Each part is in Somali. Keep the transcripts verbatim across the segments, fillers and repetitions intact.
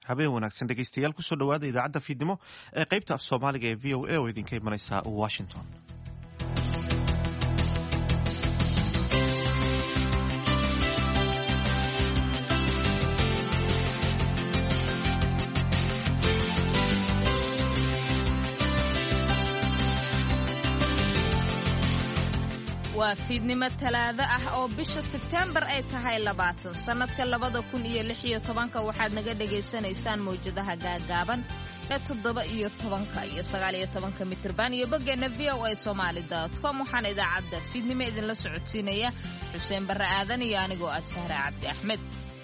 habeen wanaagsan dhegeystayaal kusoo dhawaada idaacadda fiidnimo ee qaybta af soomaaliga ee v o a oo idinka imanaysa washington. waa fiidnimo talaado ah oo bisha Sebtembar ay tahay labaatan sanadka labada kun iyo lix iyo tobanka waxaad naga dhageysanaysaan mowjadaha gaagaaban ee toddoba iyo tobanka iyo sagaal iyo tobanka mitirban iyo boggeena v o a somali dot com waxaan idaacadda fiidnimo idinla socodsiinaya Xuseen Barre Aadan iyo anigoo ah Sahra Cabdi Axmed.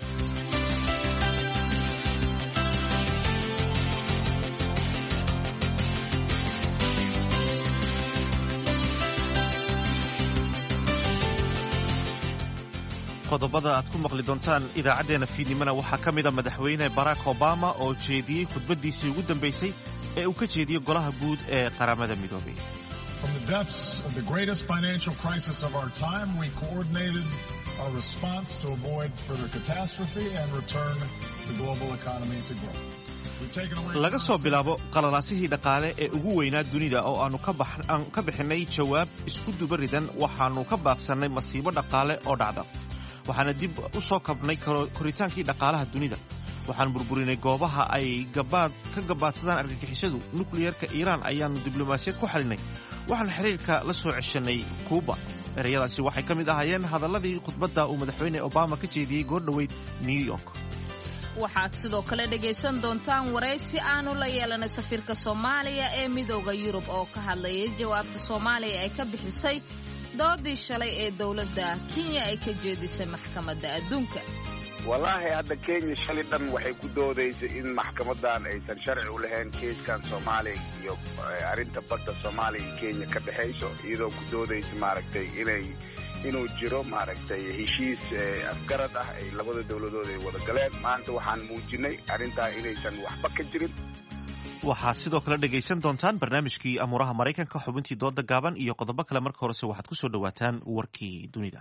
qodobada aad ku maqli doontaan idaacadeena fiidnimona waxaa ka mid a madaxweyne Barack Obama oo jeediyey khudbadiisii ugu dambeysay ee uu ka jeediyey golaha guud ee qaramada midoobay. From the depths of the greatest financial crisis of our time, we coordinated our response to avoid further catastrophe and return the global economy to growth. laga soo bilaabo qalalaasihii dhaqaale ee ugu weynaa dunida oo aanu ka bixinay jawaab isku dubaridan waxaanu ka baaqsannay masiibo dhaqaale oo dhacda. waxaana dib u soo kabnay koritaankii dhaqaalaha dunida. waxaan burburinay goobaha ay gabaad ka gabaadsadaan argagixisadu. nukliyeerka Iiraan ayaanu diblomaasiyad ku xalinay. waxaan xiriirka la soo ceshanay Kuuba. ereyadaasi waxay ka mid ahaayeen hadalladii khudbadda uu madaxweyne Obama ka jeediyey goordhoweyd New York. waxaad sidoo kale dhegaysan doontaan waraysi aanu la yeelanay safiirka Soomaaliya ee midowga Yurub oo ka hadlayay jawaabta Soomaaliya ay ka bixisay doodii shalay ee dawladda Kenya ay ka jeedisay maxkamadda adduunka. wallaahi hadda Kenya shalay dhan waxay ku doodaysay in maxkamadan aysan sharci u lahayn keeskan Soomaaliya iyo arrinta badda Soomaaliya iyo Kenya ka dhaxayso iyadoo ku doodaysa maaragtay inay inuu jiro maaragtay heshiis afgarad ah ay labada dawladood ay wada galeen. maanta waxaan muujinay arrintaa inaysan waxba ka jirin. waxaad sidoo kale dhegaysan doontaan barnaamijkii amuuraha Maraykanka, xubintii dooda gaaban iyo qodobo kale. marka horese waxaad ku soo dhawaataan warkii dunida.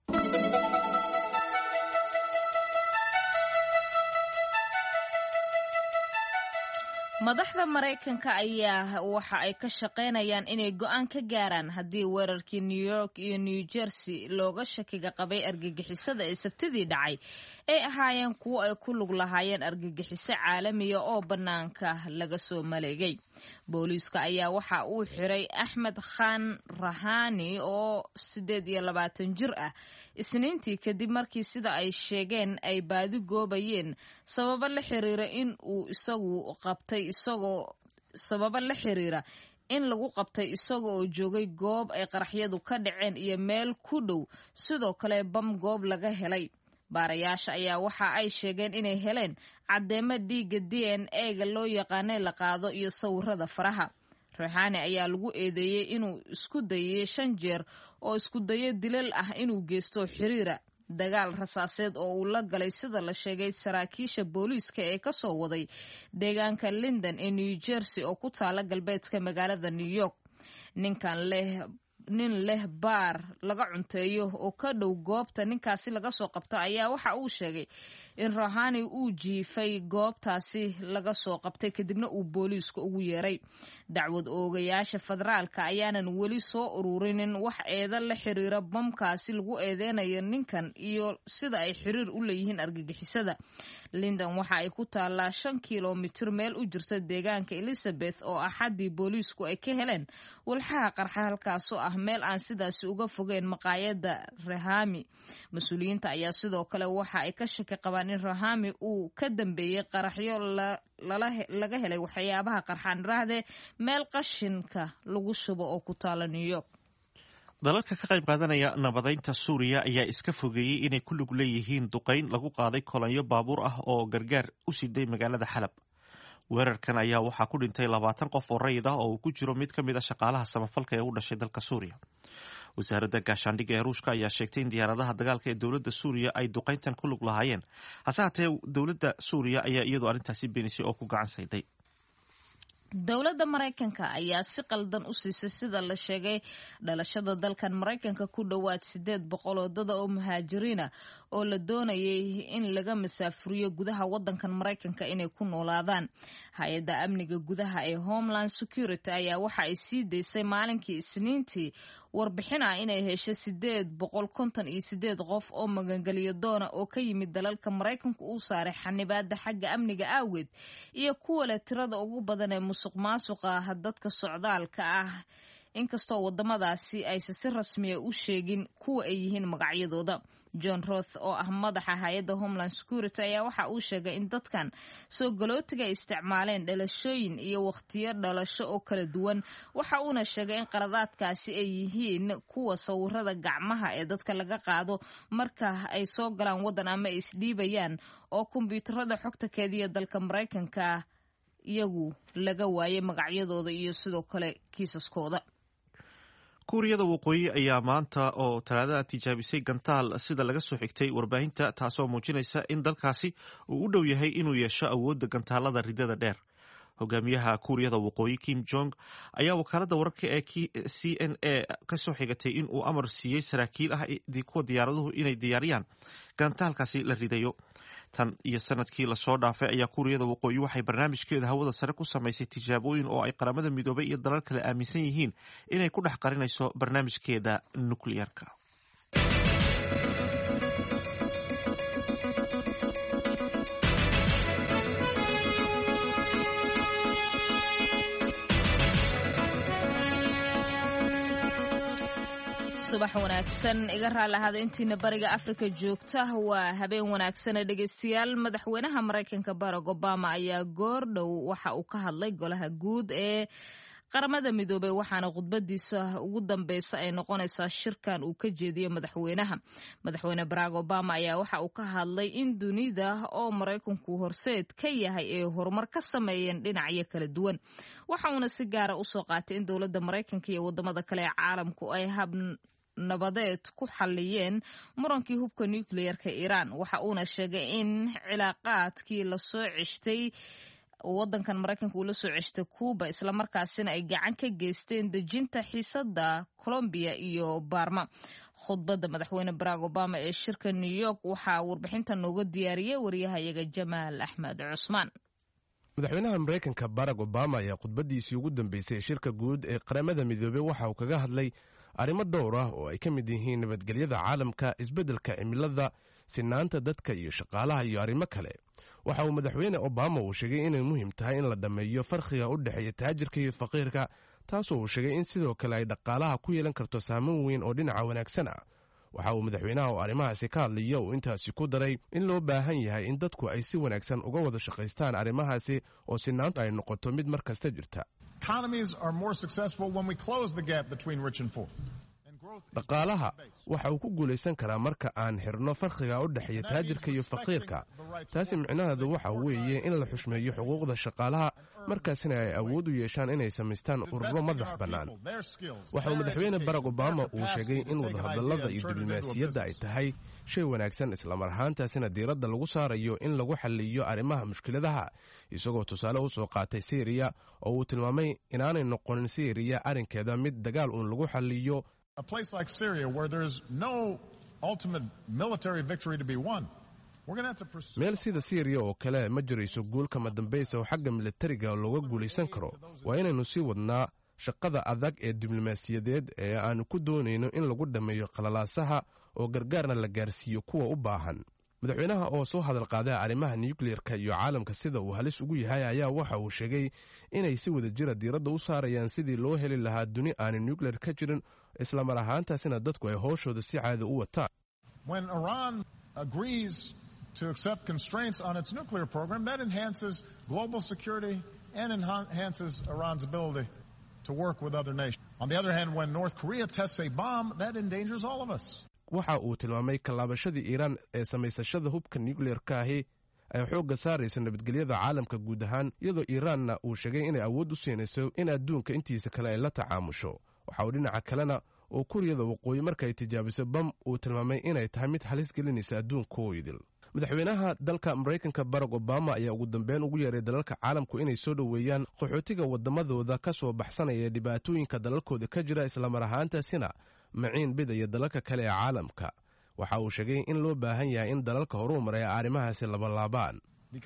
madaxda Maraykanka ayaa waxa ay ka shaqaynayaan inay go'aan ka gaaraan haddii weerarkii New York iyo New Jersey looga shakiga qabay argagixisada ee Sabtidii dhacay ay ahaayeen kuwo ay ku lug lahaayeen argagixiso caalamiya oo bannaanka laga soo maleegay. booliiska ayaa waxa uu xiray Axmed Khan Rahani oo siddeed iyo labaatan jir ah Isniintii kadib markii sida ay sheegeen ay baadi goobayeen sababo la xiriira in uu isagu qabtay isagoo sababo la xiriira in lagu qabtay isagoo oo joogay goob ay qaraxyadu ka dhaceen iyo meel ku dhow sidoo kale bam goob laga helay. baarayaasha ayaa waxa ay sheegeen inay heleen caddeemo dhiigga D N A-ga loo yaqaanay la qaado iyo sawirada faraha. Rahani ayaa lagu eedeeyey inuu isku dayay shan jeer oo isku dayo dilal ah inuu geysto xiriira dagaal rasaaseed oo uu la galay sida la sheegay saraakiisha booliiska ee ka soo waday deegaanka Linden ee New Jersey oo ku taala galbeedka magaalada New York. ninkan leh nin leh baar laga cunteeyo oo ka dhow goobta ninkaasi laga soo qabto ayaa waxa uu sheegay in Rahani uu jiifay goobtaasi laga soo qabtay kadibna uu booliiska ugu yeeray. dacwad oogayaasha federaalka ayaanan weli soo ururinin wax eeda la xiriira bamkaasi lagu eedeynayo ninkan iyo sida ay xiriir u leeyihiin argagixisada. Linden waxa ay ku taallaa shan kiiloomitir meel u jirta deegaanka Elizabeth oo axadii booliisku ay ka heleen walxaha qarxa halkaasoo ah meel aan sidaasi uga fogeyn maqaayadda Rahami. mas-uuliyiinta ayaa sidoo kale waxa ay ka shaki qabaan in Rahami uu ka dambeeyey qaraxyo laga helay waxyaabaha qarxaan raahde meel qashinka lagu shubo oo ku taala New York. dalalka ka qayb qaadanaya nabadaynta Suuriya ayaa iska fogeeyey inay ku lug leeyihiin duqayn lagu qaaday kolonyo baabuur ah oo gargaar u siday magaalada Xalab. weerarkan ayaa waxaa ku dhintay labaatan qof oo rayid ah oo uu ku jiro mid ka mid a shaqaalaha samafalka ee u dhashay dalka Suuriya. wasaaradda gaashaandhigga ee Ruushka ayaa sheegtay in diyaaradaha dagaalka ee dowladda Suuriya ay duqayntan ku lug lahaayeen. hase haatee dowladda Suuriya ayaa iyadoo arrintaasi beenisay oo ku gacan sayday. dowladda maraykanka ayaa si qaldan u siisay sida la sheegay dhalashada dalkan maraykanka ku dhowaad sideed boqol oo dada oo muhaajiriina oo la doonayay in laga masaafuriyo gudaha wadankan maraykanka inay ku noolaadaan. hay-adda amniga gudaha ee Homeland Security ayaa waxa ay sii daysay maalinkii Isniintii warbixin ah inay heshay sideed boqol konton iyo sideed qof oo magangeliyo doona oo ka yimid dalalka maraykanka uu saaray xanibaada xagga amniga awgeed iyo kuwa leh tirada ugu badan ee musuq maasuqa dadka socdaalka ah, inkastoo wadamadaasi aysan si rasmiya u sheegin kuwa ay yihiin magacyadooda. John Roth oo ah madaxa hay-adda Homeland Security ayaa waxa uu sheegay in dadkan soo galootiga ay isticmaaleen dhalashooyin iyo waqtiyo dhalasho oo kala duwan. waxa uuna sheegay in qaladaadkaasi ay yihiin kuwa sawirada gacmaha ee dadka laga qaado marka ay soo galaan wadan ama ay isdhiibayaan oo kombiyuutarada xogta keediya dalka Maraykanka iyagu laga waayay magacyadooda iyo sidoo kale kiisaskooda. kuuriyada waqooyi ayaa maanta oo talaadada tijaabisay gantaal sida laga soo xigtay warbaahinta, taasoo muujinaysa in dalkaasi uu u dhow yahay inuu yeesho awoodda gantaalada ridada dheer. hogaamiyaha kuuriyada waqooyi Kim Jong ayaa wakaalada wararka ee C N A ka soo xigatay in uu amar siiyey saraakiil ah kuwa diyaaraduhu inay diyaariyaan gantaalkaasi la ridayo. tan iyo sanadkii lasoo dhaafay ayaa kuuriyada waqooyi waxay barnaamijkeeda hawada sare ku samaysay tijaabooyin oo ay qaramada midoobay iyo dalal kale aaminsan yihiin inay ku dhex qarinayso barnaamijkeeda nukliyeerka. subax wanaagsan, iga raali ahaada intiina bariga Afrika joogta. waa habeen wanaagsan dhegeystayaal. madaxweynaha Maraykanka Barack Obama ayaa goor dhow waxa uu ka hadlay golaha guud ee qaramada midoobay, waxaana khudbadiisa ugu dambeysa ay noqonaysaa shirkan uu ka jeediyo madaxweynaha. madaxweyne Barack Obama ayaa waxa uu ka hadlay in dunida oo Maraykanku horseed ka yahay ee horumar ka sameeyeen dhinacyo kala duwan. waxa uuna si gaara u soo qaatay in dowladda Maraykanka iyo wadamada kale ee caalamku ay hab nabadeed ku xaliyeen murankii hubka nuclearka Iran. waxa uuna sheegay in cilaaqaadkii la soo ceshtay wadankan Maraykanka uu la soo ceshtay Cuba isla markaasina ay gacan ka geysteen dejinta xiisada Colombia iyo Burma. khudbadda madaxweyne Barack Obama ee shirka New York waxaa warbixinta nooga diyaariyay wariyahayaga Jamaal Axmed Cusmaan. madaxweynaha Maraykanka Barack Obama ayaa khudbadiisii ugu dambeysay shirka guud ee qaramada midoobay waxa uu kaga hadlay arrimo dhowr ah oo ay ka mid yihiin nabadgelyada caalamka, isbeddelka cimilada, sinaanta dadka iyo shaqaalaha iyo arrimo kale. waxa uu madaxweyne Obama uu sheegay inay muhiim tahay in la dhammeeyo farqiga u dhexeeya taajirka iyo faqiirka, taasoo uu sheegay in sidoo kale ay dhaqaalaha ku yeelan karto saameyn weyn oo dhinaca wanaagsan ah. waxa uu madaxweynaha oo arrimahaasi ka hadlaya uu intaasi ku daray in loo baahan yahay in dadku ay si wanaagsan uga wada shaqaystaan arrimahaasi oo sinaantu ay noqoto mid mar kasta jirta. dhaqaalaha waxa uu ku guulaysan karaa marka aan xirno farqiga u dhexeeya taajirka iyo faqiirka. taasi micnaheedu waxa weeye in la xushmeeyo xuquuqda shaqaalaha, markaasina ay awood u yeeshaan inay samaystaan ururo madax bannaan. waxa uu madaxweyne Barack Obama uu sheegay in wadahadallada iyo diblomaasiyadda ay tahay shay wanaagsan, islamar ahaantaasina diiradda lagu saarayo in lagu xalliyo arrimaha mushkiladaha, isagoo tusaale u soo qaatay Syria oo uu tilmaamay inaanay noqonin Syria arrinkeeda mid dagaal uun lagu xalliyo. A place like Syria where there's no ultimate military victory to be won. We're going to have to pursue meel sida Syria oo kale ma jirayso guul kama dambaysa oo xagga militariga looga guulaysan karo. waa inaynu sii wadnaa shaqada adag ee diblomaasiyadeed ee aanu ku doonayno in lagu dhammeeyo qalalaasaha oo gargaarna la gaarsiiyo kuwa u baahan. madaxweynaha oo soo hadal qaaday arrimaha nuclearka iyo caalamka sida uu halis ugu yahay ayaa waxa uu sheegay inay si wada jira diiradda u saarayaan sidii loo heli lahaa duni aan nuclear ka jirin, isla mar ahaantaasina dadku ay hooshooda si caadi u wataan. When Iran agrees to accept constraints on its nuclear program, that enhances global security and enhances Iran's ability to work with other nations. On the other hand, when North Korea tests a bomb, that endangers all of us. waxa uu tilmaamay kalaabashadii Iiraan ee samaysashada hubka nuclearka ahi ay xoogga saarayso nabadgelyada caalamka guud ahaan, iyadoo Iiraanna uu sheegay inay awood u siinayso in adduunka intiisa kale ay la tacaamusho. waxa uu dhinaca kalena oo Kuuriyada Waqooyi marka ay tijaabiso bam uu tilmaamay inay tahay mid halis gelinaysa adduunka oo idil. madaxweynaha dalka maraykanka barack obama ayaa ugu dambeyn ugu yeeray dalalka caalamku inay soo dhoweeyaan qaxootiga waddamadooda ka soo baxsanaya dhibaatooyinka dalalkooda ka jira islamar ahaantaasina maciin bidaya dalalka kale ee caalamka. waxa uu sheegay in loo baahan yahay in dalalka horuu maraya arrimahaasi labalaabaan.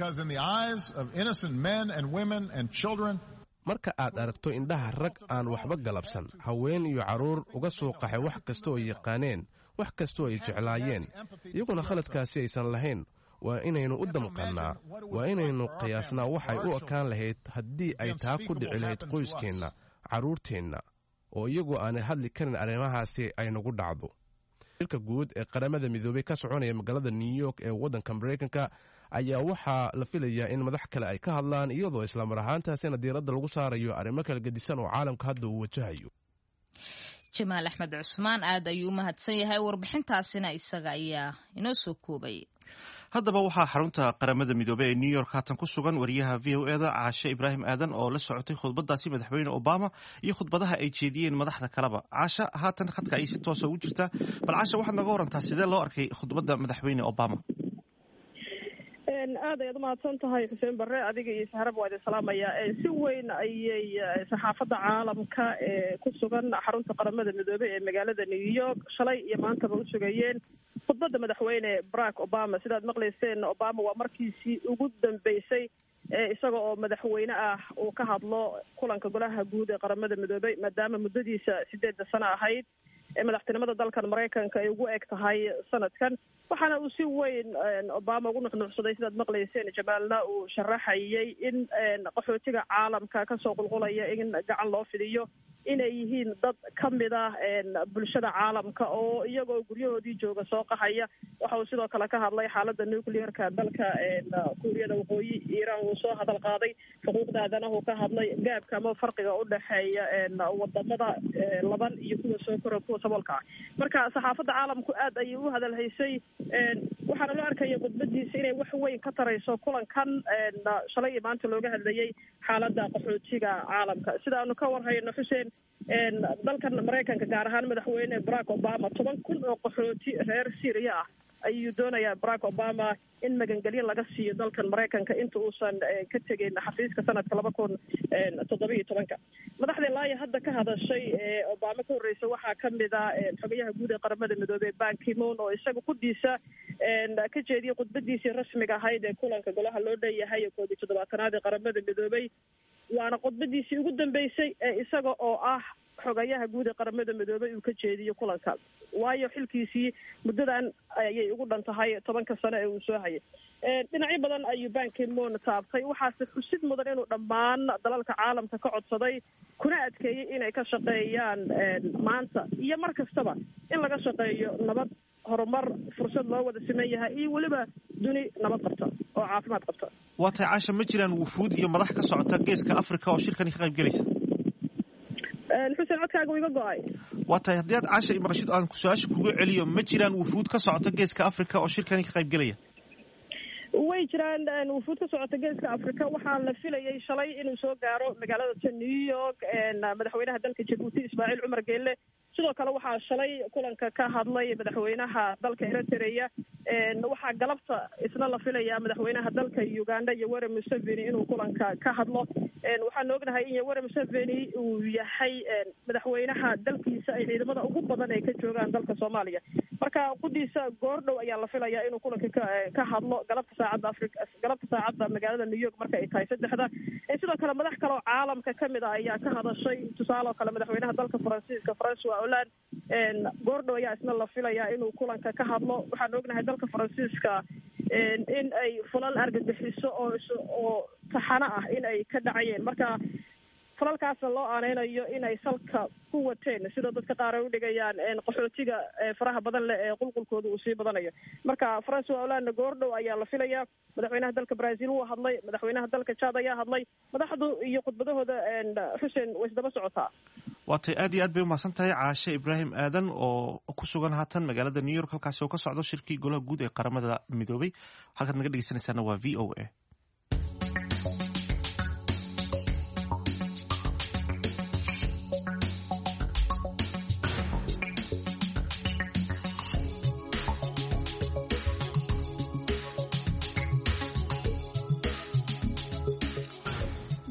marka aad aragto indhaha rag aan waxba galabsan, haween iyo carruur uga soo qaxay wax kasta oo yaqaaneen, wax kastoo ay jeclaayeen, iyaguna khaladkaasi aysan lahayn, waa inaynu u damqannaa, waa inaynu qiyaasnaa waxay u ekaan lahayd haddii ay taa ku dhici lahayd qoyskeenna, carruurteenna, oo iyagu aanay hadli karin arrimahaasi ay nagu dhacdo. shirka guud ee qaramada midoobay ka soconaya magaalada new york ee waddanka maraykanka ayaa waxaa la filayaa in madax kale ay ka hadlaan, iyadoo islamar ahaantaasina diiradda lagu saarayo arrimo kala gedisan oo caalamka hadda uu wajahayo. jamaal axmed cusmaan aad ayuu u mahadsan yahay, warbixintaasina isaga ayaa inoo soo koobay. haddaba waxaa xarunta qaramada midoobey ee new york haatan ku sugan wariyaha v o eda caashe ibraahim aadan oo la socotay khudbadaasi madaxweyne obama iyo khudbadaha ay jeediyeen madaxda kaleba. caasha haatan khadka ay si toosa ugu jirtaa, bal caasha waxaad naga warantaa sidee loo arkay khudbadda madaxweyne obama? aad ayaad umahadsan tahay xuseen barre, adiga iyo sahraba waa idin salaamaya. si weyn ayay saxaafadda caalamka ee ku sugan xarunta qaramada midoobey ee magaalada new york shalay iyo maantaba u sugayeen khudbadda madaxweyne barack obama. sidaad maqlayseen, obama waa markiisii ugu dambeysay isaga oo madaxweyne ah uu ka hadlo kulanka golaha guud ee qaramada midoobey, maadaama muddadiisa sideedda sano ahayd ee madaxtinimada dalkan maraykanka ay ugu eg tahay sanadkan. waxaana uu si weyn obama ugu nuxnuuxsaday, sidaad maqlayseen jamaalna uu sharaxayay in qaxootiga caalamka kasoo qulqulaya in gacan loo fidiyo inay yihiin dad ka mid ah bulshada caalamka oo iyagoo guryahoodii jooga soo qaxaya. waxa uu sidoo kale ka hadlay xaalada nuclearka dalka kuuriyada waqooyi, iiraan wuu soo hadal qaaday, xuquuqda aadanahu ka hadlay, gaabka ama farqiga u dhexeeya wadamada laban iyo kuwa soo kora kuwa saboolka ah. marka saxaafadda caalamku aad ayay u hadal haysay, waxaana loo arkaya khudbadiisa inay wax weyn ka tarayso kulankan shalay iyo maanta looga hadlayay xaalada qaxootiga caalamka. sida aanu ka warhayno xuseen, dalkan maraykanka gaar ahaan madaxweyne barack obama toban kun oo qaxooti reer syria ah ayuu doonayaa barack obama in magangelyo laga siiyo dalkan maraykanka inta uusan ka tegin xafiiska sanadka laba kun toddoba iyo tobanka. madaxda laaya hadda ka hadashay ee obama ka horreysa waxaa ka mid ah xogayaha guud ee qaramada midoobey ban ki-moon oo isaga quddiisa ka jeediyay khudbadiisii rasmiga ahayd ee kulanka golaha loo dheeyahay ee koob iyo toddobaatanaad ee qaramada midoobey. waana khudbadiisii ugu dambeysay ee isaga oo ah xogayaha guud ee qaramada midoobey uu ka jeediyo kulanka, waayo xilkiisii muddadan ayay ugu dhan tahay tobanka sano ee uu soo hayay. dhinacyo badan ayuu ban ki-moon taabtay, waxaase xusid mudan inuu dhammaan dalalka caalamka ka codsaday kuna adkeeyey inay ka shaqeeyaan maanta iyo mar kastaba in laga shaqeeyo nabad, horumar, fursad loo wada siman yahay iyo weliba duni nabad qabta oo caafimaad qabta. waa tahay caasha, ma jiraan wufuud iyo madax ka socota geeska africa oo shirkani ka qayb gelaysa? xuseen codkaaga u iga go-ay. waa tahay haddii aad caasha maqashid aan su-aasha kuga celiyo, ma jiraan wufuud ka socota geeska africa oo shirkani ka qayb gelaya? way jiraan wufuud ka socota geeska africa. waxaa la filayay shalay inuu soo gaaro magaalada new york madaxweynaha dalka jabuuti ismaaciil cumar geelle. sidoo kale waxaa shalay kulanka ka hadlay madaxweynaha dalka eritrea. waxaa galabta isna la filayaa madaxweynaha dalka uganda yoweri museveni inuu kulanka ka hadlo. waxaan ognahay in yoweri museveni uu yahay madaxweynaha dalkiisa ay ciidamada ugu badan ay ka joogaan dalka soomaaliya. marka quddiisa goordhow ayaa la filayaa inuu kulanka ka ka hadlo galabta saacadda africa galabta saacadda magaalada new york marka ay tahay saddexda. sidoo kale madax kale oo caalamka kamid ah ayaa ka hadashay, tusaale oo kale madaxweynaha dalka faransiiska francois hollande goordhow ayaa isna la filayaa inuu kulanka ka hadlo. waxaan ognahay dalka faransiiska in ay fulal argagixiso oo oo taxano ah in ay ka dhacayeen, marka falalkaasna loo aaneynayo inay salka ku wateen sida dadka qaar ay udhigayaan qaxootiga faraha badan leh ee qulqulkooda uu sii badanayo. marka francois hollande goordhow ayaa la filayaa. madaxweynaha dalka brazil wuu hadlay, madaxweynaha dalka jad ayaa hadlay. madaxdu iyo khudbadahooda xuseen way isdaba socotaa. waa tay aad iyo aad bay umahadsan tahay caashe ibraahim aadan oo ku sugan haatan magaalada new york, halkaasi oo ka socdo shirkii golaha guud ee qaramada midoobey. halkaad naga dhegeysanaysaana waa v o a.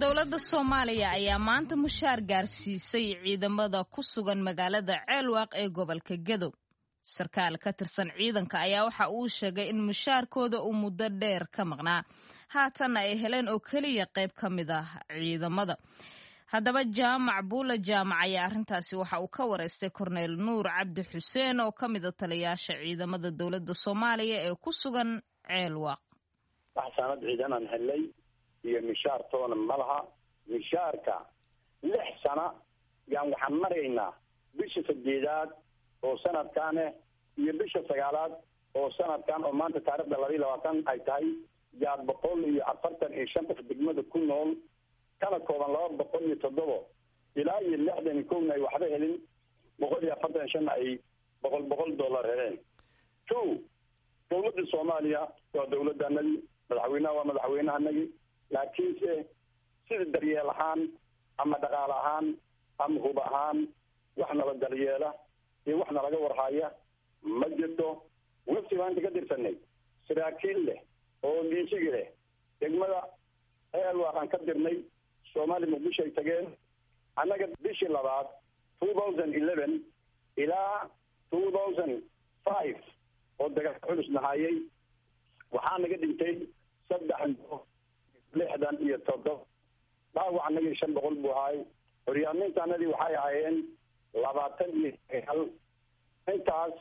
dowladda Soomaaliya ayaa maanta mushaar gaarsiisay ciidamada ku sugan magaalada Ceelwaaq ee gobolka Gadow. Sarkaal ka tirsan ciidanka ayaa waxa uu sheegay in mushaarkooda uu muddo dheer ka maqnaa, haatan ay heleen oo kaliya qayb ka mid ah ciidamada. Haddaba Jaamac Buula Jaamac ayaa arrintaasi waxa uu ka wareystay Korneyl Nuur Cabdi Xuseen oo ka mid ah taliyaasha ciidamada dowladda Soomaaliya ee ku sugan Ceelwaaq. waxaanad ciidanan helay iyo mishaar toona malaha mishaarka lix sano yaan waxaan maraynaa bisha sadeedaad oo sanadkan iyo bisha sagaalaad oo sanadkan oo maanta taariikhda laba iyo labaatan ay tahay yaa boqol iyo afartan iyo shan qof degmada ku nool kana kooban laba boqol iyo toddobo ilaa iyo lixdan iyo kowna ay waxba helin boqol iyo afartan iyo shan ay boqol boqol dollar heleen. two dowladda Soomaaliya waa dowladdanadii, madaxweynaha waa madaxweynahanagii, laakiinse sida daryeel ahaan ama dhaqaale ahaan ama hub ahaan wax nala daryeela iyo wax nalaga warhaya ma jirto. wafti maanta ka tirsanay saraakiil leh oo liisigi leh degmada Ceelwaaq ka dirnay Soomaali Muqdisho ay tageen annaga bishii labaad two thousand eleven ilaa two thousand five oo dagaal culus nahayay waxaa naga dhintay saddex lixdan iyo toddoba dhaawac annaga shan boqol buu ahay. horyaalmintaanadii waxay ahaayeen labaatan iyo hal. intaas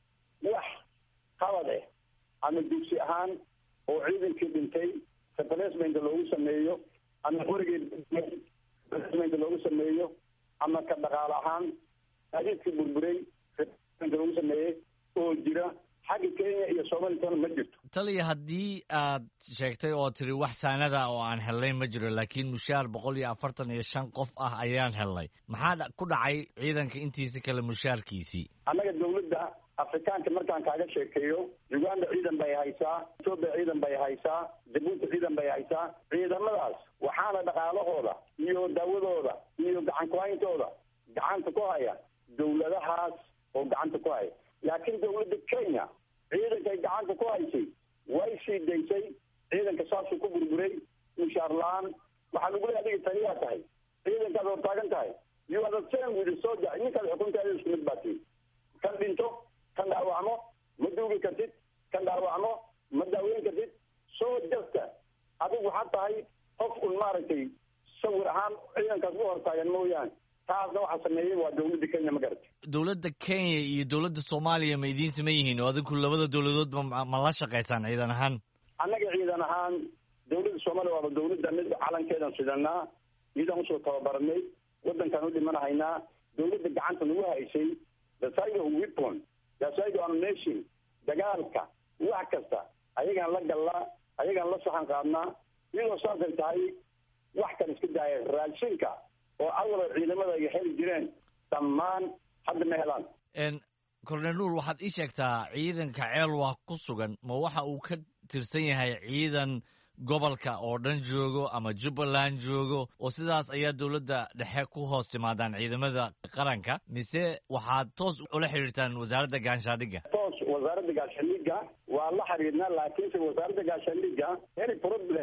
wax qalad eh ama dugsi ahaan oo ciidankii dhintay replacement loogu sameeyo ama qorigii replacement loogu sameeyo ama ka dhaqaale ahaan adiidkii burburay replacement loogu sameeyey oo jira xagga Kenya iyo Soomaaliya ma jirto. taliya haddii aad sheegtay oo tiri wax saanada oo aan helnay ma jiro, laakiin mushaar boqol iyo afartan iyo shan qof ah ayaan helnay, maxaa ku dhacay ciidanka intiisa kale mushaarkiisii? annaga dowladda Afrikaanka markaan kaaga sheekeeyo Uganda ciidan bay haysaa, Ethiopia ciidan bay haysaa, Djibouti ciidan bay haysaa. ciidamadaas waxaana dhaqaalahooda iyo daawadooda iyo gacan ku hayntooda gacanta ku haya dowladahaas oo gacanta ku haya. laakiin dowladda Kenya ciidanka gacanta ku haysay way sii daysay, ciidanka saasuu ku burburay mushaar la'aan. waxaa lagu leeyahay adiga taliyaa tahay, ciidankaad hor taagan tahay, you are the same with the soldier. ninkaad xukuntaada isku mid baatiin, kan dhinto kan dhaawacmo ma duugi kartid, kan dhaawacmo ma daaweyn kartid. soo jasta adigu waxaad tahay qof un maaragtay sawir ahaan ciidankaas u hortaagan mooyaane. taasna waxaa sameeyey waa dowladda Kenya ma garatay. dowladda Kenya iyo dowladda Soomaaliya ma idiin siman yihiin oo adinku labada dowladood ma la shaqaysaan ciidan ahaan? annaga ciidan ahaan dowladda Soomaaliya waa dowladda mid calankeedan sidanaa, ciidan usoo tababarnay, wadankan u dhimanahaynaa. dowladda gacanta nagu haysay the side of weapon, the side of nation, dagaalka wax kasta ayagaan la gallaa, ayagaan la saxan qaadnaa. iyadoo saasay tahay wax kan iska daaya raashinka oo awal ciidamada ay heli jireen dhammaan hadda ma helaan. Korneyl Nuur, waxaad ii sheegtaa ciidanka Ceelwaaq ku sugan ma waxa uu ka tirsan yahay ciidan gobolka oo dhan joogo ama Jubbaland joogo oo sidaas ayaa dowladda dhexe ku hoos timaadaan ciidamada qaranka, mise waxaad toos ula xiriirtaan wasaaradda gaashaandhigga? toos wasaaradda gaashaandhigga waa la xiriirnaa, laakiinse wasaaradda gaashaandhigga any problem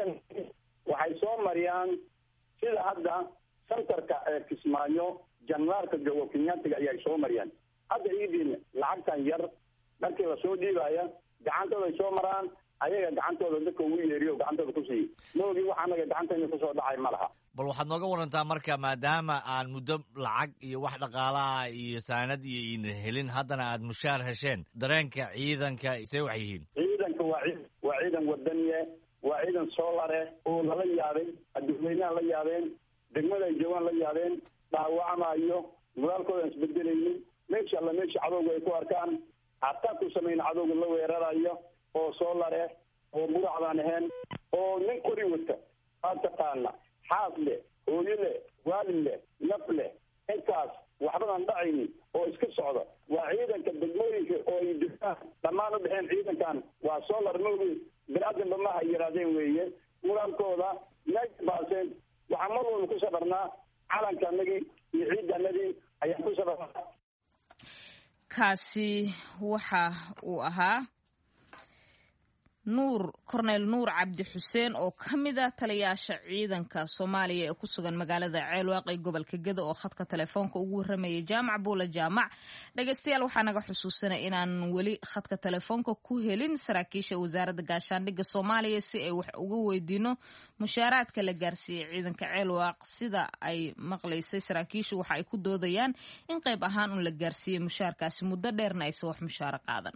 waxay soo mariyaan sida hadda santarka ee Kismaayo janaalka Jomo Kenyatta ayay soo mariyaan. hadda iidin lacagtan yar markii la soo dhiibaya gacantooda ay soo maraan, ayaga gacantooda dadka ugu yeeriyo gacantooda ku sii moogi wax anaga gacantayna ku soo dhacay malaha. bal waxaad nooga warantaa marka, maadaama aan muddo lacag iyo wax dhaqaalaha iyo saanad iyo in helin haddana aad mushaar hesheen, dareenka ciidanka see wax yihiin? ciidanka waa ciidan waa ciidan wadaniye, waa ciidan soolare oo lala yaabay, dadweynaha la yaabeen, degmada ay joogaan la yaabeen, dhaawacmayo muraalkooda isbedelaynin. meesha alla meesha cadowga ay ku arkaan hataa ku samayna cadowga la weerarayo oo soolare oo muracdaan ahayn oo nin qori wata aad taqaana xaas leh, hooyo leh, waalid leh, naf leh, intaas waxbadan dhacaynin oo iska socda. waa ciidanka degmooyinka oo ay difaan dhammaan u dhexeen. ciidankan waa soolar moogi bini-aadanba maha yaraadeen weeye. muraalkooda meesha baaseen waxaa mar walba ku safarnaa calankanagii iyo ciidanadii ayaan ku safarnaa. kaasi waxa uu ahaa nuur korneyl nuur cabdi xuseen oo ka mid ah taliyaasha ciidanka soomaaliya ee ku sugan magaalada ceelwaaq ee gobolka gedo oo khadka telefoonka ugu warramayay jaamac buula jaamac dhegaystayaal waxaa naga xusuusanay inaan weli khadka telefoonka ku helin saraakiisha wasaaradda gaashaandhigga soomaaliya si ay wax uga weydiino mushaaraadka la gaarsiiyey ciidanka ceelwaaq sida ay maqlaysay saraakiishu waxa ay ku doodayaan in qayb ahaan un la gaarsiiyey mushaarkaasi muddo dheerna aysan wax mushaaro qaadan.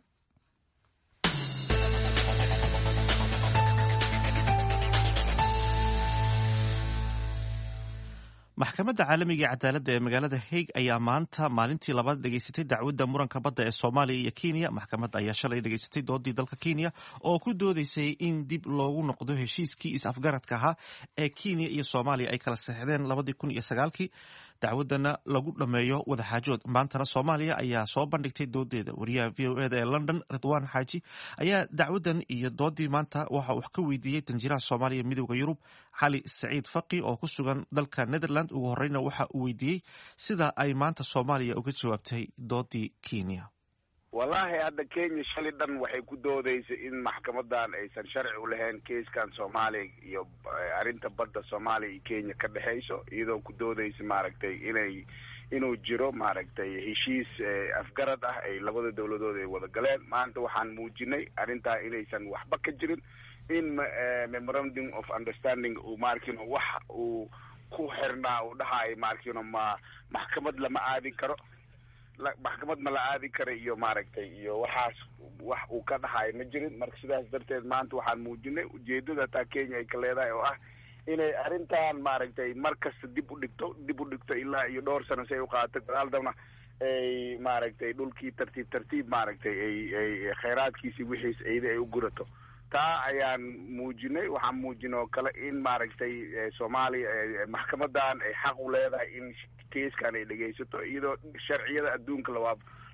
maxkamadda caalamiga ee cadaaladda ee magaalada hague ayaa maanta maalintii labaad dhegaysatay dacwadda muranka badda ee soomaaliya iyo kenya. maxkamadda ayaa shalay dhegaysatay doodii dalka kenya oo ku doodaysay in dib loogu noqdo heshiiskii is-afgaradka ahaa ee kenya iyo soomaaliya ay kala saxdeen labadii kun iyo sagaalkii dacwaddana lagu dhammeeyo wadaxaajood. maantana soomaaliya ayaa soo bandhigtay doodeeda. wariyaha v o eda ee london ridwaan xaaji ayaa dacwaddan iyo doodii maanta waxa uu ka weydiiyey danjiraha soomaaliya midooda yurub xali saciid faqi oo ku sugan dalka netherland. ugu horeyna waxa uu weydiiyey sida ay maanta soomaaliya uga jawaabtay doodii kenya. wallaahi hadda kenya shali dhan waxay ku doodaysay in maxkamadan aysan sharci u lahayn keiskan soomaaliya iyo arrinta badda soomaaliya iyo kenya ka dhexayso, iyadoo ku doodaysa maaragtay inay inuu jiro maaragtay heshiis afgarad ah ay labada dawladood ay wada galeen. maanta waxaan muujinay arrintaa inaysan waxba ka jirin, in memorandum of understanding uu maarkino wax uu ku xirnaa uu dhahayo maarkino ma maxkamad lama aadi karo maxkamad ma la aadi kara iyo maaragtay iyo waxaas wax uu ka dhahayo ma jirin. marka sidaas darteed maanta waxaan muujinay ujeedada taa kenya ay ka leedahay oo ah inay arrintan maaragtay mar kasta dib u dhigto dib u dhigto ilaa iyo dhowr sano si ay u qaadato gadaaldabna ay maaragtay dhulkii tartiib tartiib maaragtay ay ay khayraadkiisii wixiis eyda ay u gurato. taa ayaan muujinay. waxaan muujinay oo kale in maaragtay soomaaliya maxkamadan ay xaq u leedahay in keiskan ay dhegaysato iyadoo sharciyada adduunka lawaa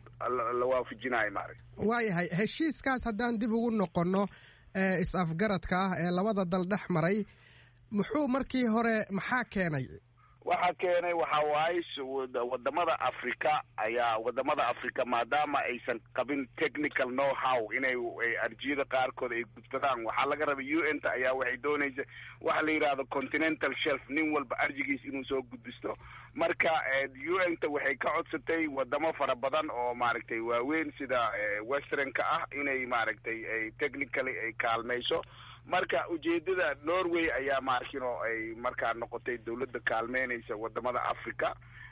la waafajinayo maaragta. waayahay heshiiskaas haddaan dib ugu noqonno ee is-afgaradka ah ee labada dal dhex maray muxuu markii hore maxaa keenay? waxaa keenay waxa waaye wadamada africa ayaa wadamada africa maadaama aysan qabin technical know how inay arjiyada qaarkood ay gudbadaan, waxaa laga rabay u n ta ayaa waxay doonaysa waxa la yidhaahdo continental shelf nin walba arjigiis inuu soo gudbisto. marka u n ta waxay ka codsatay wadamo fara badan oo maaragtay waaweyn sida westernka ah inay maaragtay ay technically ay kaalmayso. marka ujeedada norway ayaa maarkino ay markaa noqotay dawladda kaalmeynaysa wadamada africa.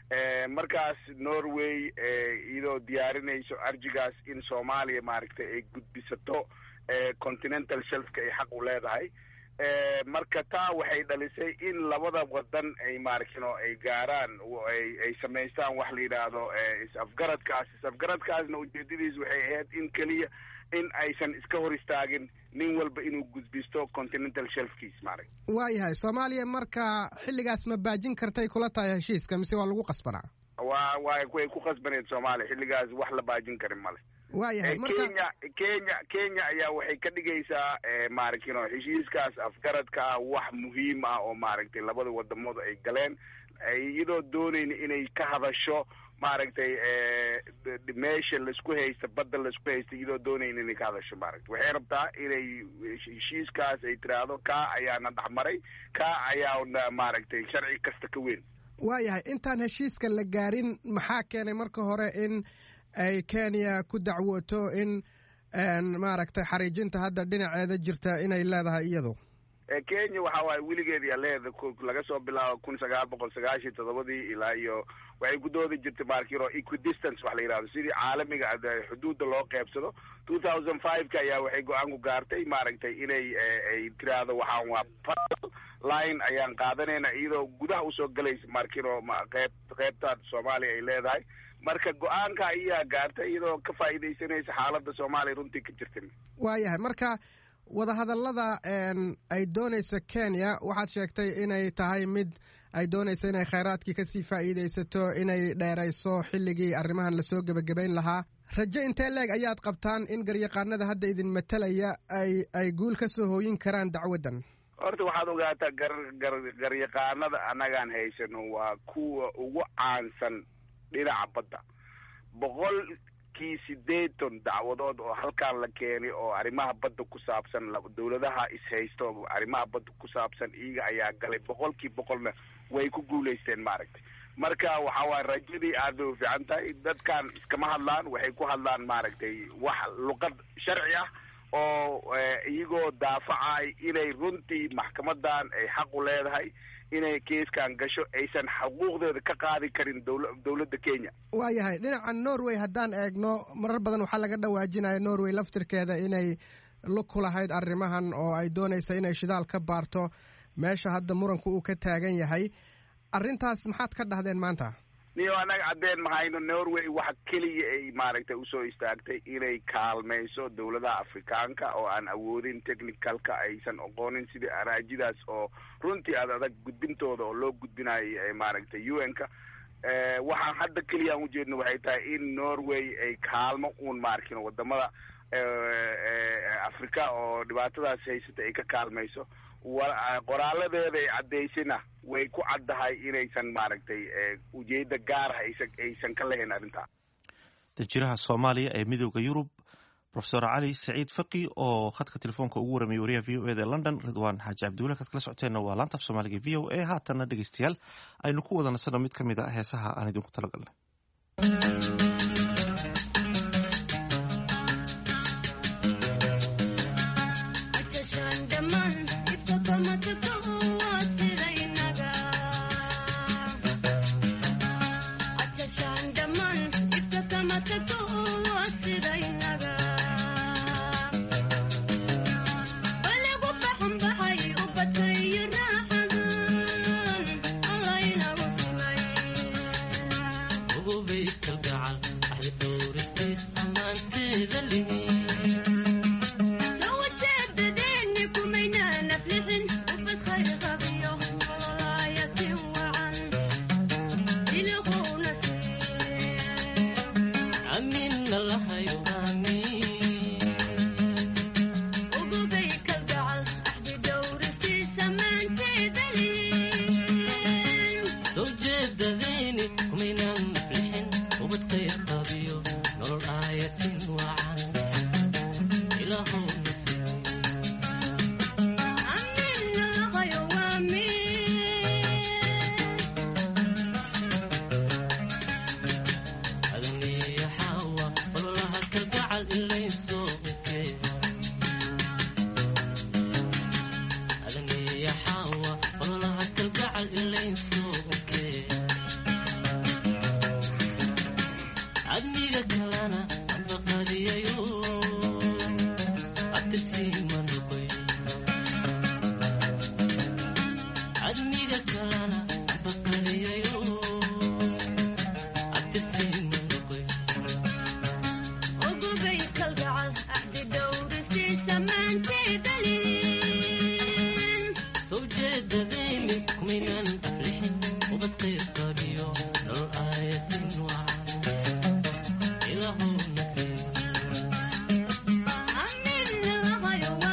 markaas norway iyadoo diyaarinayso arjigaas in soomaaliya maaragtay ay gudbisato continental shelfka ay xaq u leedahay. marka taa waxay dhalisay in labada wadan ay maarkino ay gaaraan ay samaystaan wax la yidhaahdo is-afgaradkaas. is-afgaradkaasna ujeedadiis waxay ahayd in keliya in aysan iska hor istaagin nin walba inuu gudbisto continental shelfkiis maarag. waayahay soomaaliya marka xilligaas ma baajin kartay kula tahay heshiiska mise waa lagu qasbanaa? waa waa way ku qasbaneed soomaaliya xilligaas wax la baajin karin male. waayahay marka kenya kenya kenya ayaa waxay ka dhigaysaa maaragtino heshiiskaas afgaradka ah wax muhiim ah oo maaragtay labada wadamood ay galeen iyadoo doonayna inay ka hadasho maaragtay meesha laisku haysta badda laisku haysta iyadoo doonayna inay ka hadasho maaragtay waxay rabtaa inay heshiiskaas ay tiraahdo kaa ayaana dhexmaray kaa ayaana maaragtay sharci kasta ka weyn. waayahay intaan heshiiska la gaarin maxaa keenay marka hore in ay kenya ku dacwooto in maaragtay xariijinta hadda dhinaceeda jirta inay leedahay iyadu? kenya waxa waaye weligeed yaa leeda laga soo bilaabo kun sagaal boqol sagaashiyo toddobadii ilaa iyo waxay ku doodi jirtay maarkiro equidistance wax la yidhahdo sidii caalamiga xuduudda loo qeybsado. two thousand five ka ayaa waxay go-aan ku gaartay maaragtay inay ay tiraahdo waxaan waa parallel line ayaan qaadanayna iyadoo gudaha usoo galaysa maarkiro qeyb qeybta soomaaliya ay leedahay. marka go-aanka ayaa gaartay iyadoo ka faa'iidaysanaysa xaaladda soomaaliya runtii ka jirta. waayahay marka wadahadallada ay doonayso kenya waxaad sheegtay inay tahay mid ay doonayso inay khayraadkii kasii faa'iidaysato inay dheerayso xilligii arrimahan lasoo gebagabayn lahaa. rajo intee leeg ayaad qabtaan in garyaqaanada hadda idin matalaya ay ay guul ka soo hooyin karaan dacwaddan? horta waxaad ogaataa gar gar garyaqaanada annagaan haysano waa kuwa ugu caansan dhinaca badda. boqol boqolkii sideetan dacwadood oo halkaan la keenay oo arrimaha badda ku saabsan dawladaha ishaysto arrimaha badda ku saabsan iyaga ayaa galay boqolkii boqolna way ku guulaysteen maaragtay marka waxa waay rajadii aada u fiican tahay dadkan iskama hadlaan waxay ku hadlaan maaragtay wax luqad sharci ah oo iyagoo daafacay inay runtii maxkamadan ay xaq u leedahay inay keeskan gasho aysan xuquuqdeeda ka qaadi karin dawladda Kenya. waayahay dhinaca Norway haddaan eegno marar badan waxaa laga dhawaajinaya Norway laftirkeeda inay lug ku lahayd arrimahan oo ay doonaysa inay shidaal ka baarto meesha hadda muranku uu ka taagan yahay arrintaas maxaad ka dhahdeen maanta? niyo anaga cadeen mahayno Norway waxa kaliya ay maaragtay usoo istaagtay inay kaalmayso dawladaha Afrikaanka oo aan awoodin technicalka aysan aqoonin sidii araajidaas oo runtii aad adag gudbintooda oo loo gudbinayo maaragtay U N-ka waxaan hadda kaliya aan ujeedno waxay tahay in Norway ay kaalmo uun maarkin wadamada Afrika oo dhibaatadaas haysata ay ka kaalmayso qoraaladeeda ay caddaysina way ku caddahay inaysan maaragtay ujeedda gaar ah aysan ka lahayn arrintaa danjiraha Soomaaliya ee midowda Yurub Professor Ali Saciid Faqi oo khadka telefoonka ugu waramay wariyaha V O A da London Ridwaan Xaaji Cabdulla ka kala socoteena waa laanta af Soomaaliga V O A haatana dhageystayaal aynu ku wada nasano mid kamid ah heesaha aan idinku talagalnay I'm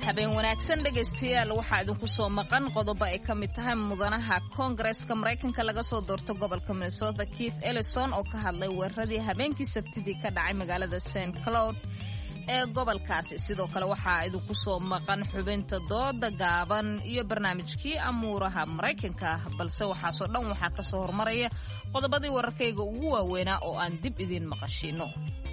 habeen wanaagsan dhegaystayaal waxaa idinku soo maqan qodobo ay ka mid tahay mudanaha koongareeska maraykanka laga soo doorto gobolka minnesota Keith Ellison oo ka hadlay weeraradii habeenkii sabtidii ka dhacay magaalada Saint Cloud ee gobolkaasi. Sidoo kale waxaa idinku soo maqan xubinta dooda gaaban iyo barnaamijkii amuuraha maraykanka, balse waxaasoo dhan waxaa ka soo hormaraya qodobadii wararkayga ugu waaweynaa oo aan dib idiin maqashino.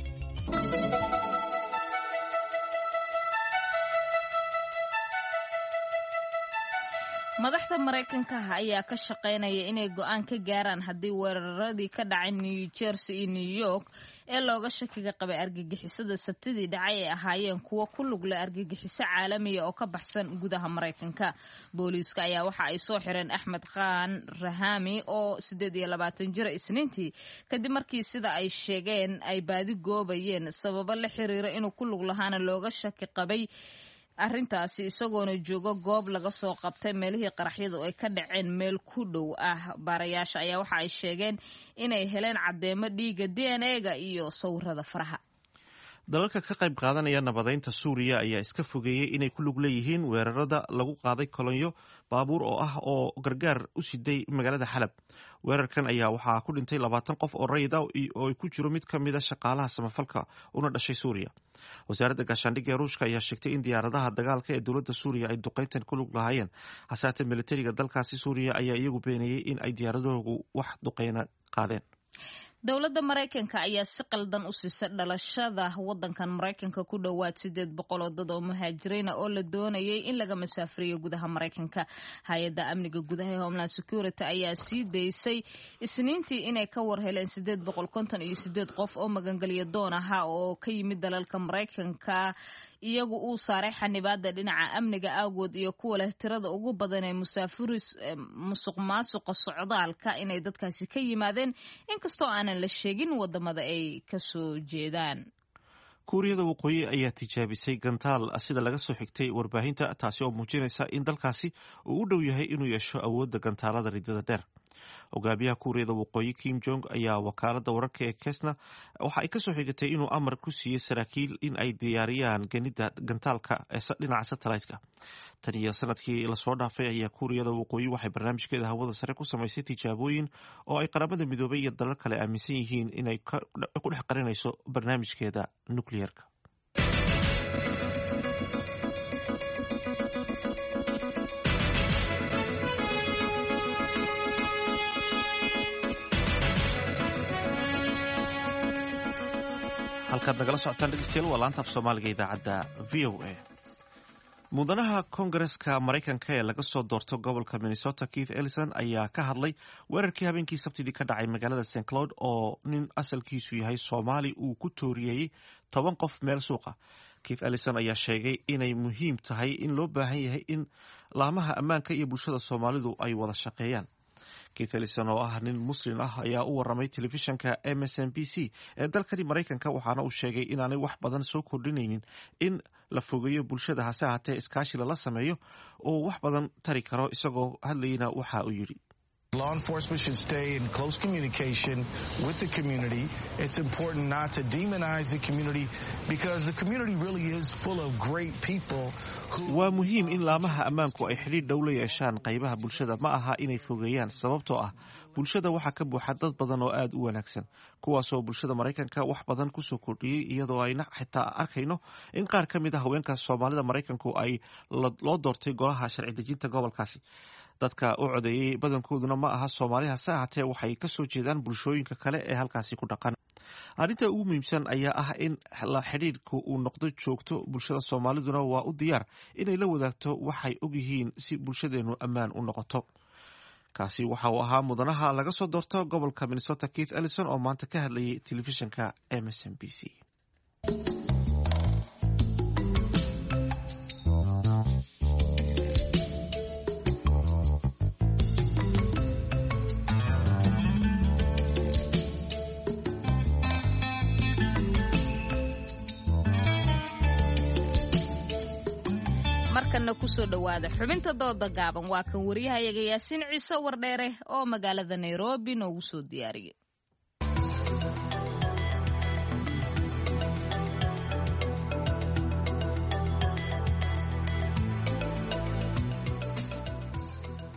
madaxda maraykanka ayaa ka shaqaynaya inay go'aan ka gaaraan haddii weeraradii ka dhacay New Jersey iyo New York ee looga shakiga qabay argagixisada sabtidii dhacay ay ahaayeen kuwo ku lug leh argagixiso caalamiya oo ka baxsan gudaha Maraykanka. Booliiska ayaa waxa ay soo xireen Axmed Khan Rahami oo siddeed iyo labaatan jir Isniintii kadib markii sida ay sheegeen ay baadi goobayeen sababo la xiriira inuu ku lug lahaana looga shaki qabay arrintaasi isagoona jooga goob laga soo qabtay meelihii qaraxyadu ay ka dhaceen meel ku dhow ah. baarayaasha ayaa waxa ay sheegeen inay heleen caddeemo dhiiga D N A-ga iyo sawirada faraha. dalalka ka qayb qaadanaya nabadeynta Suuriya ayaa iska fogeeyay inay ku lug leeyihiin weerarada lagu qaaday kolonyo baabuur oo ah oo gargaar u siday magaalada Xalab. weerarkan ayaa waxaa ku dhintay labaatan qof oo rayid ah oo ay ku jiro mid ka mid ah shaqaalaha samafalka una dhashay Suuriya. wasaaradda gaashaandhigga ee Ruushka ayaa sheegtay in diyaaradaha dagaalka ee dowladda Suuriya ay duqeyntan ku lug lahaayeen. hasaatee militariga dalkaasi Suuriya ayaa iyagu beeniyay in ay diyaaradoodu wax duqeyna qaadeen. dowladda Maraykanka ayaa si qaldan u siisay dhalashada wadankan Maraykanka ku dhowaad sideed boqol oo dad oo muhaajiriin ah oo la doonayay in laga masaafriyo gudaha Maraykanka. hay'adda amniga gudaha ee Homeland Security ayaa sii deysay Isniintii inay ka war heleen sideed boqol konton iyo sideed qof oo magangeliyo doon ah oo ka yimid dalalka Maraykanka iyagu uu saaray xanibaada dhinaca amniga awgood iyo kuwa leh tirada ugu badan ee musaafiris musuqmaasuqa socdaalka inay dadkaasi ka yimaadeen inkastoo aanan la sheegin wadamada ay ka soo jeedaan. kuuriyada waqooyi ayaa tijaabisay gantaal sida laga soo xigtay warbaahinta, taasi oo muujinaysa in dalkaasi uu u dhow yahay inuu yeesho awoodda gantaalada ridada dheer. hogaamiyaha kuuriyada waqooyi Kim Jong ayaa wakaalada wararka ee Kesna waxa ay ka soo xigatay inuu amar ku siiyey saraakiil in ay diyaariyaan ganida gantaalka ee dhinaca satellite-ka. tan iyo sanadkii lasoo dhaafay ayaa kuuriyada waqooyi waxay barnaamijkeeda hawada sare ku samaysay tijaabooyin oo ay qaramada midoobay iyo dalal kale aaminsan yihiin inay ku dhex qarinayso barnaamijkeeda nukliyeerka. halkaad nagala socotaan dhegeystayaal waa laanta af soomaaliga idaacadda V O A. mudanaha koongareeska maraykanka ee laga soo doorto gobolka Minnesota Keith Ellison ayaa ka hadlay weerarkii habeenkii sabtidii ka dhacay magaalada Saint Cloud oo nin asalkiisu yahay Soomaali uu ku tooriyey toban qof meel suuqa. Keith Ellison ayaa sheegay inay muhiim tahay in loo baahan yahay in laamaha ammaanka iyo bulshada Soomaalidu ay wada shaqeeyaan. Keith Ellison oo ah nin muslim ah ayaa u waramay telefishanka M S N B C ee dalkani Maraykanka, waxaana uu sheegay inaanay wax badan soo kordhinaynin in la fogeeyo bulshada, hase ahaatee iskaashi lala sameeyo oo wax badan tari karo. isagoo hadlayna waxa uu yidhi Law enforcement should stay in close communication with the community. It's important not to demonize the community because the community really is full of great people who... waa muhiim in laamaha ammaanku ay xidhiidh dhow la yeeshaan qaybaha bulshada, ma aha inay fogeeyaan, sababtoo ah bulshada waxaa ka buuxa dad badan oo aad u wanaagsan, kuwaasoo bulshada Maraykanka wax badan kusoo kordhiyey, iyadoo ayna xitaa arkayno in qaar ka mid ah haweenka Soomaalida Maraykanku ay loo doortay golaha sharci dejinta gobolkaasi. dadka u codeeyey badankooduna ma aha Soomaali, hase ahaatee waxay ka soo jeedaan bulshooyinka kale ee halkaasi ku dhaqan. arrinta ugu muhiimsan ayaa ah in la xidhiidhku uu noqdo joogto. bulshada Soomaaliduna waa u diyaar inay la wadaagto waxay ogyihiin si bulshadeenu ammaan u noqoto. kaasi waxa uu ahaa mudanaha laga soo doorto gobolka Minnesota Keith Ellison oo maanta ka hadlayay telefishanka M S N B C. markana kusoo dhawaada xubinta dooda gaaban. waa kan wariyahayaga Yaasiin Ciise Wardheere oo magaalada Nairobi noogu soo diyaariyay.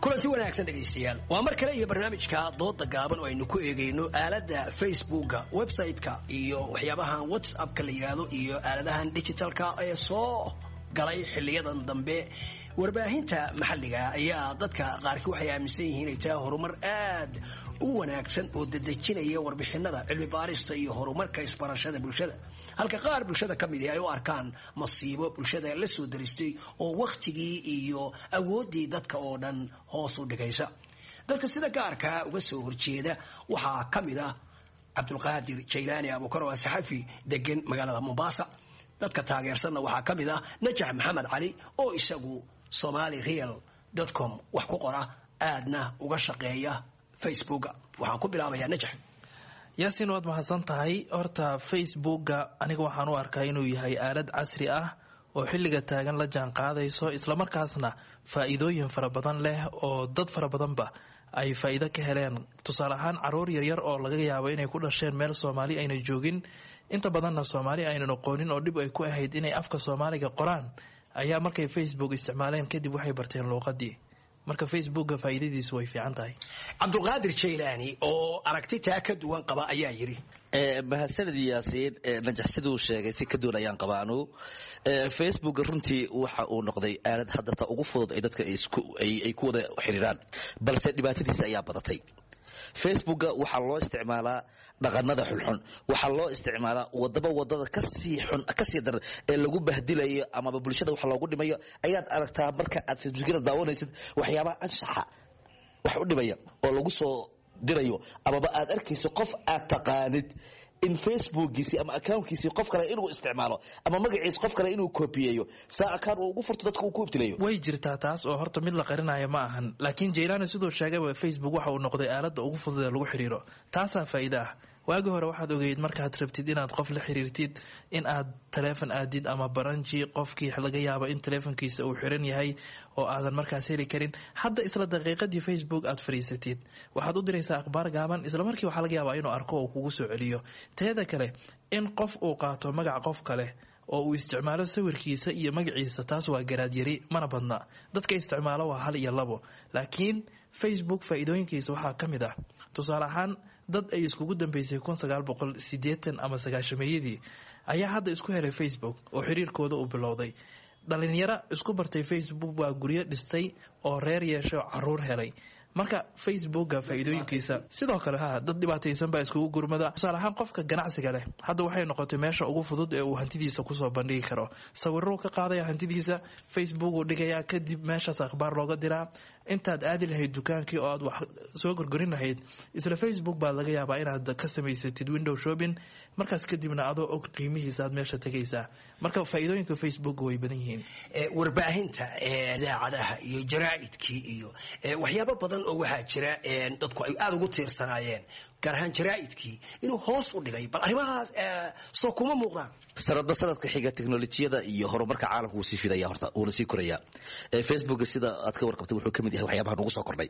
kulanti wanaagsan dhegaystayaal waa mar kale iyo barnaamijka dooda gaaban oo aynu ku eegayno aaladda facebooka website-ka iyo waxyaabahan whatsappka la yidhaahdo iyo aaladahan digitalka ee soo galay xiliyadan dambe warbaahinta maxalliga ayaa dadka qaarkii waxay aaminsan yihiin inay tahay horumar aad u wanaagsan oo dadejinaya warbixinada cilmi baarista iyo horumarka isbarashada bulshada halka qaar bulshada ka mid ah ay u arkaan masiibo bulshada la soo daristay oo waqtigii iyo awoodii dadka oo dhan hoos u dhigaysa dadka sida gaarka uga soo horjeeda waxaa ka mid ah Cabdulqaadir Jaylaani Abuukar oo saxafi degan magaalada Mombasa dadka taageersanna waxaa ka mid ah Najax Maxamed Cali oo isagu somali real dot com wax ku qora aadna uga shaqeeya facebooka waxaan ku bilaabayaa Najax Yasin waad mahadsan tahay horta facebooka aniga waxaan u arkaa inuu yahay aalad casri ah oo xilliga taagan la jaan qaadayso isla markaasna faa'iidooyin fara badan leh oo dad fara badanba ay faa'iido ka heleen tusaale ahaan caruur yar yar oo laga yaabo inay ku dhasheen meel Soomaali ayna joogin inta badanna Soomaali ayna aqoonin oo dib ay ku ahayd inay afka Soomaaliga qoraan ayaa markay Facebook isticmaaleen kadib waxay barteen luqadii marka Facebook faa'iidadiisu way fiican tahay Cabdulqaadir Jaylaani oo aragti taa ka duwan qaba ayaa yiri ee mahadsanid Yaasiin Najax sidoo sheegay si ka duwan ayaan qabaano ee Facebook runtii waxa uu noqday aalad hadda ta ugu fudud ee dadka isku ay ku wada xiriiraan balse dhibaatadiisa ayaa badatay Facebook waxa loo isticmaalaa dhaqanada xulxun waxa loo isticmaalaa wadaba wadada ka sii xun ka sii dar ee lagu bahdilayo ama bulshada waxa loogu dhimayo ayaad aragtaa marka aad Facebook daawanaysid waxyaabaha anshaxa wax u dhimaya oo lagu soo dirayo ama aad arkayso qof aad taqaanid in facebookiisi ama accountkiisi qof kale inuu isticmaalo ama magaciisa qof kale inuu kopiyeeyo saa account uu ugu furto dadka uu ku ibtilayo way jirtaa taas oo horta mid la qarinayo ma ahan laakiin Jaylaani sidoo sheegay Facebook waxa uu noqday aalada ugu fudud ee lagu xiriiro taasa faa'iido ah waagi hore waxaad ogeyd markaad rabtid inaad qof la xiriirtid in aad telefoon aadid ama baranji qofkii laga yaabo in telefoonkiisa uu xiran yahay oo aadan markaas heli karin hadda isla daqiiqadii Facebook aad fariisatid waxaad u diraysaa akhbaar gaaban isla markii waxa laga yaabaa inuu arko oo kugu soo celiyo teeda kale in qof uu qaato magac qof kale oo uu isticmaalo sawirkiisa iyo magaciisa taas waa garaad yari mana badna dadka isticmaalo waa hal iyo labo laakiin Facebook faa'iidooyinkiisa waxa kamid ah tusaale ahaan dad ay iskugu dambeysay kun sagaal boqol sideetan ama sagaashameeyadii ayaa hadda isku helay Facebook oo xiriirkooda u bilowday dhalinyaro isku bartay Facebook waa guriyo dhistay oo reer yeesho caruur helay marka facebooka faa'iidooyinkiisa sidoo kale ha dad dhibaataysan baa iskugu gurmada tusaale ahaan qofka ganacsiga leh hadda waxay noqotay meesha ugu fudud ee uu hantidiisa ku soo bandhigi karo sawirro ka qaadaya hantidiisa Facebook uu dhigaya kadib meeshaas akhbaar looga diraa intaad aadi lahayd dukaankii oo aad wax soo gorgorin lahayd isla Facebook baa laga yaabaa inaad ka samaysatid window shopping markaas kadibna adoo og qiimihiisa aad meesha tagaysaa marka faa'iidooyinka Facebook way badan yihiin ee warbaahinta ee daacadaha iyo jaraa'idkii iyo waxyaabo badan oo waxa jira ee dadku ay aad ugu tiirsanaayeen gaar ahaan jaraa'idkii inuu hoos u dhigay bal arrimahaas soo kuma muuqdaan sanadba sanadka xiga teknolojiyada iyo horumarka caalamku uu sii fidaya horta uu sii koraya ee Facebook sida aad ka warqabtay wuxuu kamid yahay waxyaabaha ugu soo kordhay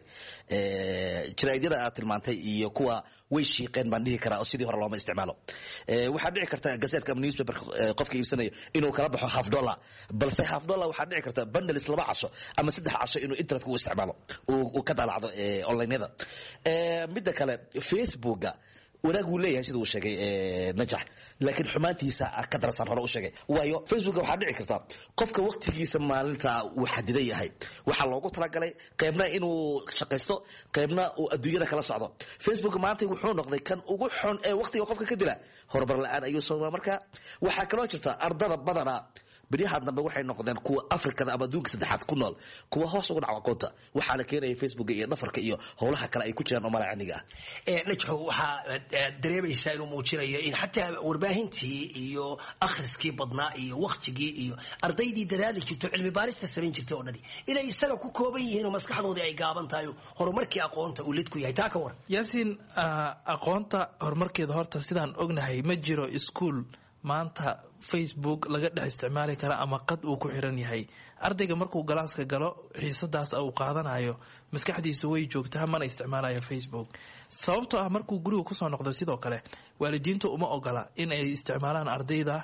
ee jaraa'idada aad tilmaantay iyo kuwa way shiiqeen baan dhihi karaa oo sidii hore looma isticmaalo ee waxa dhici karta gazetka ama newspaper qofka iibsanayo inuu kala baxo half dollar balse half dollar waxa dhici karta bundles laba casho ama saddex casho inuu internet ku isticmaalo uu ka dalacdo ee online-da ee mid kale Facebook wanaag uu leeyahay sida uu sheegay ee Najax laakiin xumaantiisa ka darsan hore uu sheegay waayo Facebook waxa dhici karta qofka waqtigiisa maalinta uu xadidan yahay waxa loogu talagalay qaybna inuu shaqeysto qaybna uu adduunyada kala socdo Facebook maanta wuxuu noqday kan ugu xun ee waqtiga qofka ka dila horumar la'aan ayuu soo marka waxa kale oo jirta ardada badana bariyaha dambe waxay noqdeen kuwa Afrikada ama adduunka saddexaad ku nool kuwa hoos ugu dhaca aqoonta waxa la keenay Facebook iyo dhafarka iyo howlaha kale ay ku jiraan oo malaacniga ee Najax waxa dareemaysaa inuu muujinayo in xataa warbaahintii iyo akhriskii badnaa iyo waqtigii iyo ardaydii dadaali jirtay cilmi baarista sameyn jirtay oo dhani inay isaga ku kooban yihiin oo maskaxdoodii ay gaaban tahay horumarkii aqoonta uu lid ku yahay taa ka war Yasin aqoonta horumarkeeda horta sidaan ognahay ma jiro iskuul maanta Facebook laga dhex isticmaali kara ama qad uu ku xiran yahay ardayga markuu galaaska galo xiisadaas uu qaadanayo maskaxdiisu way joogtaa mana isticmaalayo Facebook sababtoo ah markuu guriga ku soo noqdo sidoo kale waalidiintu uma ogola in ay isticmaalaan ardayda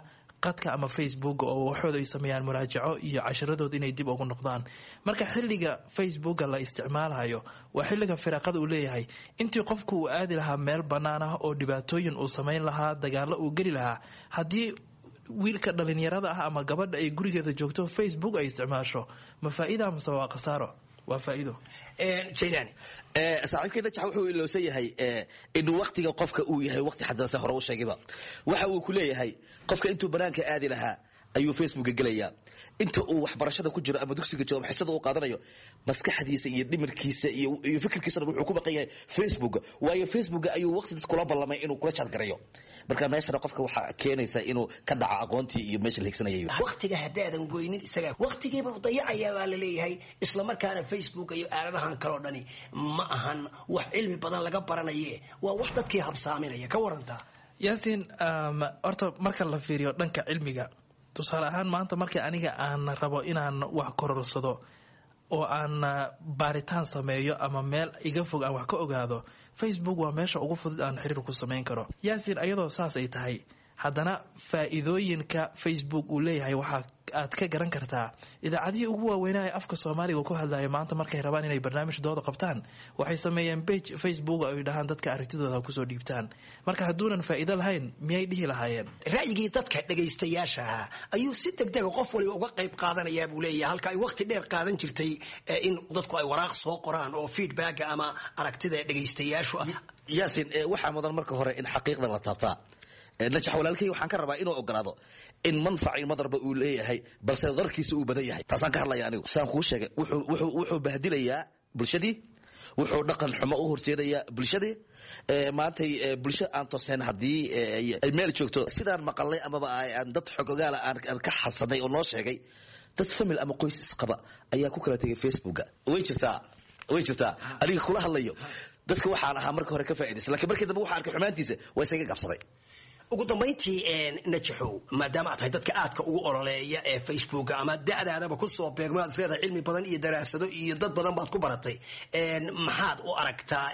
qadka ama facebook oo waxooda ay sameeyaan muraajaco iyo casharadooda inay dib ugu noqdaan. marka xilliga facebooka la isticmaalayo waa xilliga firaaqada uu leeyahay. intii qofku uu aadi lahaa meel bannaan ah oo dhibaatooyin uu samayn lahaa, dagaallo uu geli lahaa, haddii wiilka dhalinyarada ah ama gabadha ay gurigeeda joogto facebook ay isticmaasho, ma faa'iida amase waa khasaaro? waa faa'iido. jaylani saaxiibkeena jax wuxuu ilowsan yahay in waqtiga qofka uu yahay waqti xadanse hore u sheegayba. waxa uu ku leeyahay qofka intuu banaanka aadi lahaa ayuu facebooka gelayaa. inta uu waxbarashada ku jiro ama dugsiga joogo xisada uu qaadanayo, maskaxdiisa iyo dhimirkiisa iyo iyo fikirkiisa wuxuu ku baqan yahay facebook. waayo facebook ayuu waqti dad kula ballamay inuu kula chat garayo. marka meeshana qofka waxa keenaysa inuu ka dhaco aqoontii iyo meesha la higsanayay. waqtiga hadaadan goynin isaga waqtigiiba u dayacayaa baa la leeyahay. isla markaana facebook iyo aaladahan kale oo dhani ma ahan wax cilmi badan laga baranaye, waa wax dadkii habsaaminaya. ka warantaa yaasiin? horta marka la fiiriyo dhanka cilmiga, tusaale ahaan maanta markii aniga aan rabo inaan wax kororsado oo aan baaritaan sameeyo ama meel iga fog aan wax ka ogaado, facebook waa meesha ugu fudud aan xiriir ku samayn karo. yaasiin, ayadoo saas ay tahay, haddana faa'iidooyinka facebook uu leeyahay waxaa aad ka garan kartaa. idaacadihii ugu waaweynaa ee afka soomaaliga ku hadlaya maanta markay rabaan inay barnaamijkooda qabtaan, waxay sameeyeen page facebook ay dhahaan dadka aragtidooda kusoo dhiibtaan. marka hadduunan faa'iido lahayn miyay dhihi lahaayeen? ra'yigii dadka dhagaystayaasha ahaa ayuu si degdega qof waliba uga qayb qaadanayaa buu leeyahay, halka ay waqti dheer qaadan jirtay in dadku ay waraaq soo qoraan oo feedbacka ama aragtida dhagaystayaashu ah. yaasin, waxaa mudan marka hore in xaqiiqda la taabtaa. najax walaalkay waxaan ka rabaa inuu ogolaado in manfaci madarba uu leeyahay, balse darkiisa uu badan yahay. taasaan ka hadlaya anigu. saan kuu sheegay wuxuu bahdilayaa bulshadii, wuxuu dhaqan xumo u horseedayaa bulshadii. maantay bulsho aan tooseen haddii ay meel joogto sidaan maqalnay amaba aan dad xogogaala aan ka xasanay oo noo sheegay, dad famil ama qoys isqaba ayaa ku kala tegay facebooka. way jirtaa way jirtaa aniga kula hadlayo dadka waxaan ahaa marka hore ka faa'iidaysan, laakiin markii dambe waxaan arkay xumaantiisa waa isaga qabsaday. ugu dambayntii najaxow, maadaama aad tahay dadka aadka ugu ololeeya ee facebooka ama da'daadaba ku soo beegmo, aad leedahay cilmi badan iyo daraasado iyo dad badan baad ku baratay, maxaad u aragtaa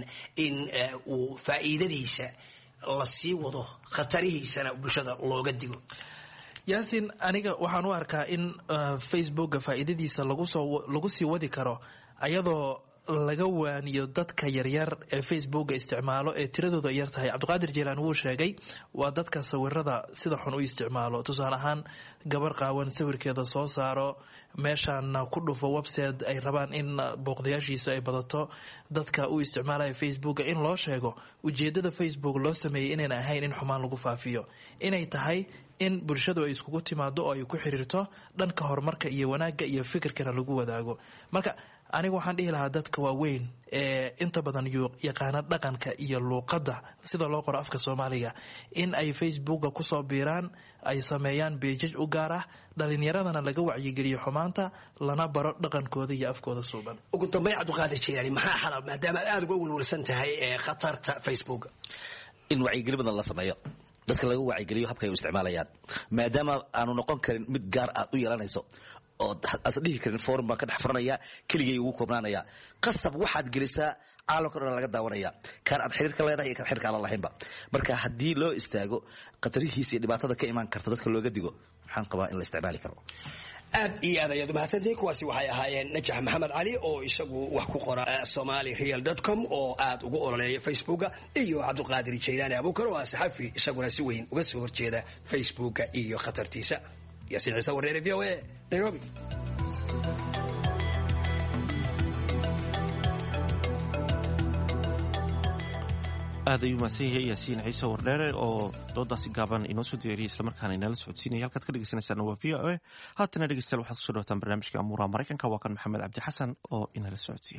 in uu faa'iidadiisa la sii wado, khatarihiisana bulshada looga digo? yaasiin, aniga waxaan u arkaa in facebooka faa'iidadiisa lagu sii wadi karo ayadoo laga waaniyo dadka yaryar ee facebooka isticmaalo ee tiradooda yar tahay. cabdiqaadir jeylaan wuu sheegay waa dadka sawirada sida xun u isticmaalo. tusaale ahaan gabar qaawan sawirkeeda soo saaro, meeshaana ku dhufo website ay rabaan in booqdayaashiisa ay badato. dadka u isticmaalaya facebooka in loo sheego ujeedada facebook loo sameeyey inayna ahayn in xumaan lagu faafiyo, inay tahay in bulshadu ay iskugu timaado oo ay ku xiriirto dhanka horumarka iyo wanaagga iyo fikirkana lagu wadaago. marka aniga waxaan dhihi lahaa dadka waaweyn ee inta badan yaqaana dhaqanka iyo luuqadda sida loo qoro afka soomaaliga in ay facebooka kusoo biiraan, ay sameeyaan beejaj u gaar ah, dhalinyaradana laga wacyigeliyo xumaanta, lana baro dhaqankooda iyo afkooda suuban. ugu dambeyn cabdiqaadir jeylaani, maxaa xalal maadaama aad uga welwelsan tahay khatarta facebooka? in wacyigeli badan la sameeyo, dadka laga wacyigeliyo habka ay u isticmaalayaan, maadaama aanu noqon karin mid gaar aad u yeelanayso oo as dhihi karin forum baan ka dhex furanaya keligay ugu koobnaanaya. qasab waxaad gelisaa caalamka dhan laga daawanaya, kaan aad xiriirka leedahay iyo kaan xiriirka aan lahaynba. marka haddii loo istaago khatarihiisa iyo dhibaatada ka imaan karta dadka looga digo, waxaan qabaa in la isticmaali karo. aad iyo aad ayaad umahadsantihiin. kuwaasi waxay ahaayeen najax maxamed cali oo isagu wax ku qora somali real dot com oo aad ugu ololeeya facebooka, iyo cabdiqaadir jeylaani abuukar oo ah saxafi isaguna si weyn uga soo horjeeda facebooka iyo khatartiisa. yaasiin ciise wareere, v o a, nairobi. aad ayuu mahadsan yahay yaasiin ciise wardheere oo doodaasi gaaban inoo soo diyaariyay islamarkaana inala socodsiinaya. halkaad ka dhegeysanaysaana waa v o a. haatana dhegeystayaal waxaad kusoo dhawataan barnaamijka amuuraha maraykanka. waa kan maxamed cabdi xasan oo inala socodsiiya.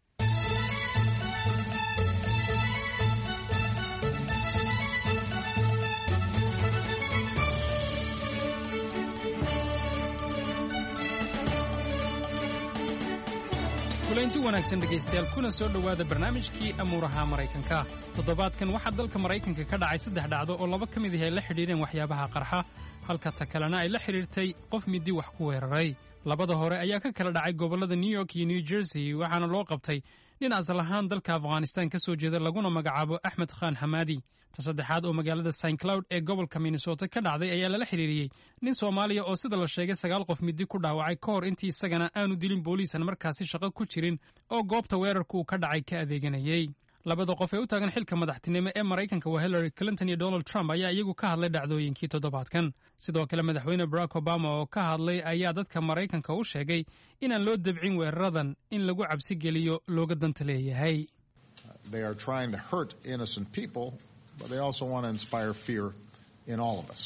kulanti wanaagsan dhegaystayaal, kuna soo dhowaada barnaamijkii amuuraha maraykanka. toddobaadkan waxaa dalka maraykanka ka dhacay saddex dhacdo oo laba ka mid ah ay la xidhiidheen waxyaabaha qarxa, halka ta kalena ay la xidhiirtay qof midi wax ku weeraray. labada hore ayaa ka kala dhacay gobollada new york iyo new jersey, waxaana loo qabtay nin asal ahaan dalka afghanistan ka soo jeeda laguna magacaabo axmed khan xamaadi ta saddexaad oo magaalada saint cloud ee gobolka minnesota ka dhacday ayaa lala xiriiriyey nin soomaaliya oo sida la sheegay sagaal qof midi ku dhaawacay ka hor intii isagana aanu dilin booliisan markaasi shaqo ku jirin oo goobta weerarku uu ka dhacay ka adeeganayey labada qof ee u taagan xilka madaxtinimo ee maraykanka waa hillary clinton iyo donald trump ayaa iyagu ka hadlay dhacdooyinkii toddobaadkan sidoo kale madaxweyne barack obama oo ka hadlay ayaa dadka maraykanka u sheegay inaan loo dabcin weeraradan in lagu cabsi geliyo looga danta leeyahay but they also want to inspire fear in all of us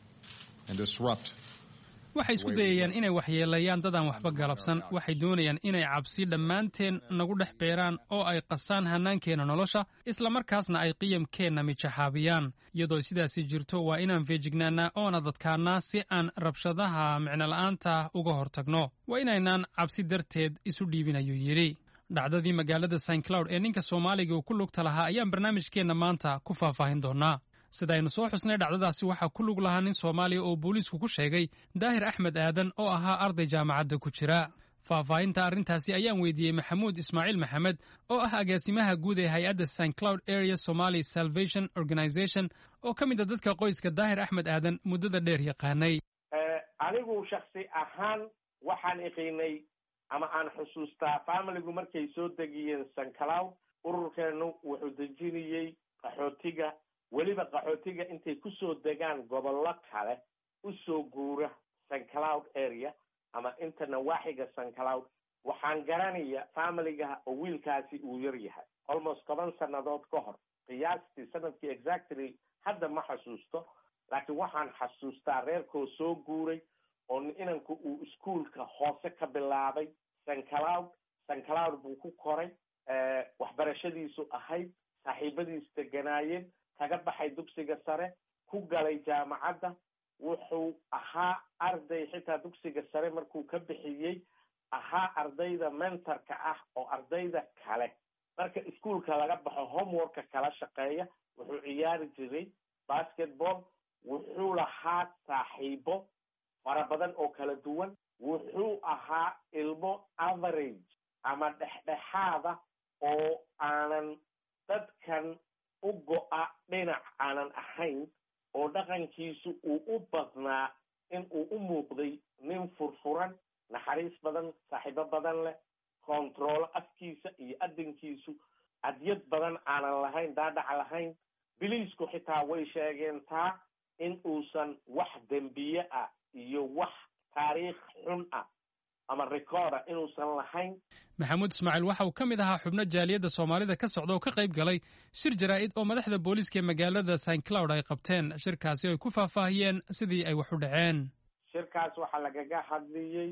and disrupt. waxay isku dayayaan inay waxyeelayaan dadaan waxba galabsan waxay doonayaan inay cabsi dhammaanteen nagu dhex beeraan oo ay qasaan hannaankeenna nolosha isla markaasna ay qiyamkeenna mijaxaabiyaan iyadoo sidaasi jirto waa inaan feejignaannaa oona dadkaannaa si aan rabshadaha micnola'aanta uga hortagno waa inaynaan cabsi darteed isu dhiibin ayuu yidhi dhacdadii magaalada saint cloud ee ninka soomaaliga uu ku lugta lahaa ayaan barnaamijkeenna maanta ku faahfaahin doonaa sidaynu soo xusnay dhacdadaasi waxaa ku lug lahaa nin soomaaliya oo booliisku ku sheegay daahir axmed aadan oo ahaa arday jaamacadda ku jira faahfaahinta arrintaasi ayaan weydiiyey maxamuud ismaaciil maxamed oo ah agaasimaha guud ee hay-adda saint cloud area somali salvation organization oo ka mid a dadka qoyska daahir axmed aadan muddada dheer yaqaanay anigu shaksi ahaan waxaan iqiinay ama aan xusuustaa familigu markay soo degiyeen saint cloud ururkeenu wuxuu dejinayey qaxootiga weliba qaxootiga intay ku soo degaan gobollo kale u soo guura saint cloud area ama inta nawaaxiga saint cloud waxaan garanaya familiga oo wiilkaasi uu yar yahay almost toban sannadood ka hor qiyaastii sanadkii exactly hadda ma xasuusto laakiin waxaan xasuustaa reerkoo soo guuray oo inanku uu iskuolka hoose ka bilaabay saint cloud saint cloud buu ku koray waxbarashadiisu ahayd saaxiibadiis deganaayeen kaga baxay dugsiga sare ku galay jaamacadda wuxuu ahaa arday xitaa dugsiga sare markuu ka bixiyey ahaa ardayda mentorka ah oo ardayda kale marka iskuolka laga baxo homeworka kala shaqeeya wuxuu ciyaari jiray basketball wuxuu lahaa saaxiibo fara badan oo kala duwan wuxuu ahaa ilmo average ama dhexdhexaada oo aanan dadkan u go-a dhinac aanan ahayn oo dhaqankiisu uu u badnaa in uu u muuqday nin furfuran naxariis badan saaxiibo badan leh kontaroolo afkiisa iyo adinkiisu adyad badan aanan lahayn daadhac lahayn biliisku xitaa way sheegeen taa in uusan wax dembiye ah iyo wax taariikh xun ah ama recorda inuusan lahayn maxamuud ismaaciil waxa uu ka mid ahaa xubno jaaliyadda soomaalida ka socda oo ka qayb galay shir jaraa'id oo madaxda booliiska ee magaalada saint cloud ay qabteen shirkaasi oo ay ku faahfaahiyeen sidii ay wax u dhaceen shirkaas waxaa lagaga hadliyey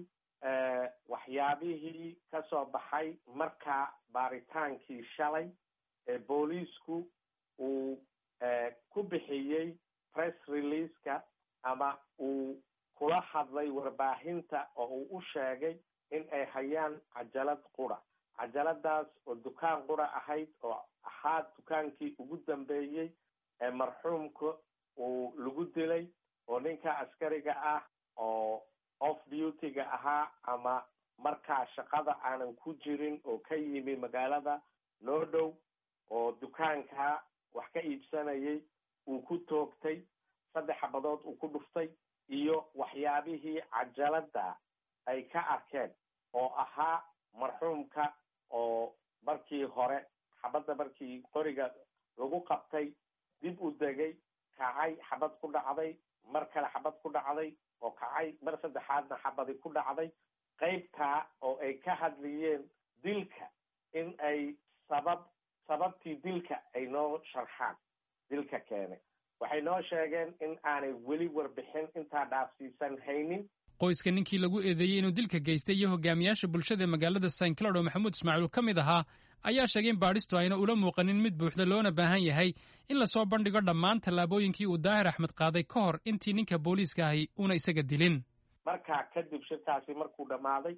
waxyaabihii ka soo baxay markaa baaritaankii shalay ee booliisku uu ku bixiyey press releaseka ama uu kula hadlay warbaahinta oo uu u sheegay in ay hayaan cajalad qura cajaladaas oo dukaan qura ahayd oo ahaa dukaankii ugu dambeeyey ee marxuumka uu lagu dilay oo ninka askariga ah oo off duty-ga ahaa ama markaa shaqada aanan ku jirin oo ka yimi magaalada noo dhow oo dukaanka wax ka iibsanayay uu ku toogtay saddex xabadood uu ku dhuftay iyo waxyaabihii cajalada ay ka arkeen oo ahaa marxuumka oo markii hore xabadda markii qoriga lagu qabtay dib u degay kacay xabad ku dhacday mar kale xabad ku dhacday oo kacay mar saddexaadna xabadi ku dhacday qaybtaa oo ay ka hadliyeen dilka in ay sabab sababtii dilka ay noo sharxaan dilka keenay waxay noo sheegeen in aanay weli warbixin intaa dhaafsiisan haynin qoyska ninkii lagu eedeeyey inuu dilka geystay iyo hogaamiyaasha bulshada ee magaalada saint cloud oo maxamuud ismaaciil uu ka mid ahaa ayaa sheegay in baadhistu ayna ula muuqanin mid buuxda loona baahan yahay in lasoo bandhigo dhammaan tallaabooyinkii uu daahir axmed qaaday ka hor intii ninka booliiska ahi uuna isaga dilin markaa kadib shirkaasi markuu dhammaaday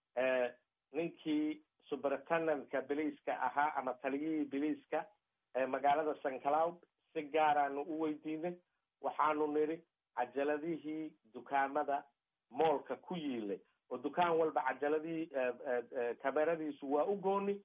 ninkii superintendent-ka biliiska ahaa ama taliyihii biliiska ee magaalada saint cloud si gaaraanu u weydiinay waxaanu nidhi cajaladihii dukaamada moolka ku yiilay oo dukaan walba cajaladihii kameradiisu waa u gooni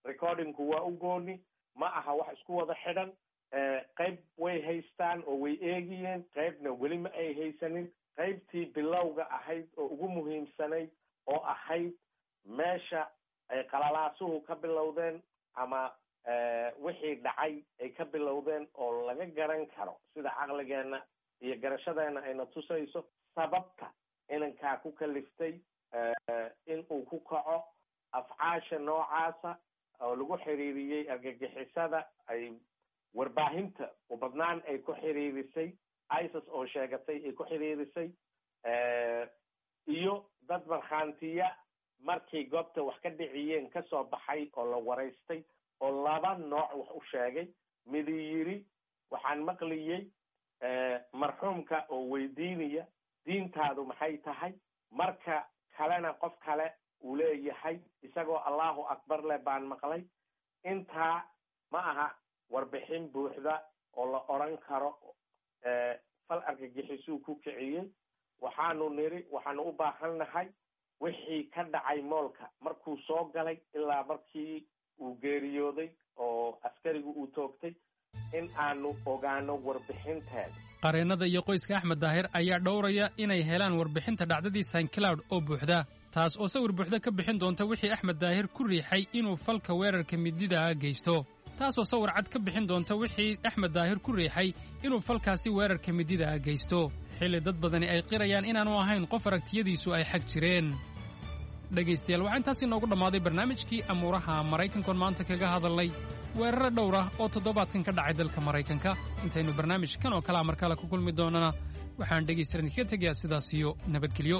recordingku waa u gooni, ma aha wax isku wada xidhan. qayb way haystaan oo way eegiyeen, qaybna weli ma ay haysanin. qaybtii bilowga ahayd oo ugu muhiimsanayd oo ahayd meesha ay qalalaasuhu ka bilowdeen ama wixii dhacay ay ka bilowdeen oo laga garan karo sida caqligeenna iyo garashadeena ayna tusayso sababta inankaa ku kaliftay in uu ku kaco afcaasha noocaasa oo lagu xiriiriyey argagixisada ay warbaahinta u badnaan ay ku xiriirisay, isis oo sheegatay ay ku xiriirisay, iyo dad markhaantiya markay goobta wax ka dhiciyeen ka soo baxay oo la waraystay oo laba nooc wax u sheegay. midii yidhi waxaan maqliyey marxuumka oo weydiinaya diintaadu maxay tahay, marka kalena qof kale uu leeyahay isagoo allahu akbar leh baan maqlay. intaa ma aha warbixin buuxda oo la oran karo fal argagixisuu ku kiciyey. waxaanu niri waxaanu u baahannahay wixii ka dhacay moolka markuu soo galay ilaa markii uu geeriyooday oo askarigu uu toogtay in aanu ogaano warbixinteeda. qareennada iyo qoyska Axmed Daahir ayaa dhowraya inay helaan warbixinta dhacdadii Saint Cloud oo buuxda, taas oo sawir buuxda ka bixin doonta wixii Axmed Daahir ku riixay inuu falka weerarka midida geysto, taas oo sawir cad ka bixin doonta wixii Axmed Daahir ku riixay inuu falkaasi weerarka midida geysto, xilli dad badani ay qirayaan inaanu ahayn qof aragtiyadiisu ay xag jireen. dhegaystayaal waxaan taasi noogu dhammaaday barnaamijkii amuuraha Maraykankoon maanta kaga hadalnay weeraro dhowr ah oo toddobaadkan ka dhacay dalka Maraykanka. intaynu barnaamijkan oo kale mar kale ku kulmi doonana waxaan dhegaystayaal idinkaga tegayaa sidaas iyo nabadgelyo.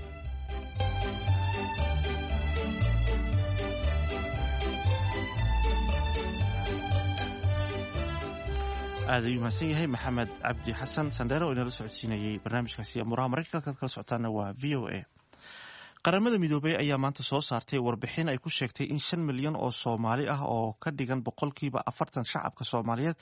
aad ayuu mahadsan yahay maxamed cabdi xasan sandheere oo inala socodsiinayay barnaamijkaasi amuuraha Maraykanka. kala socotaana waa v o a. qaramada midoobay ayaa maanta soo saartay warbixin ay ku sheegtay in shan milyan oo Soomaali ah oo ka dhigan boqolkiiba afartan shacabka Soomaaliyeed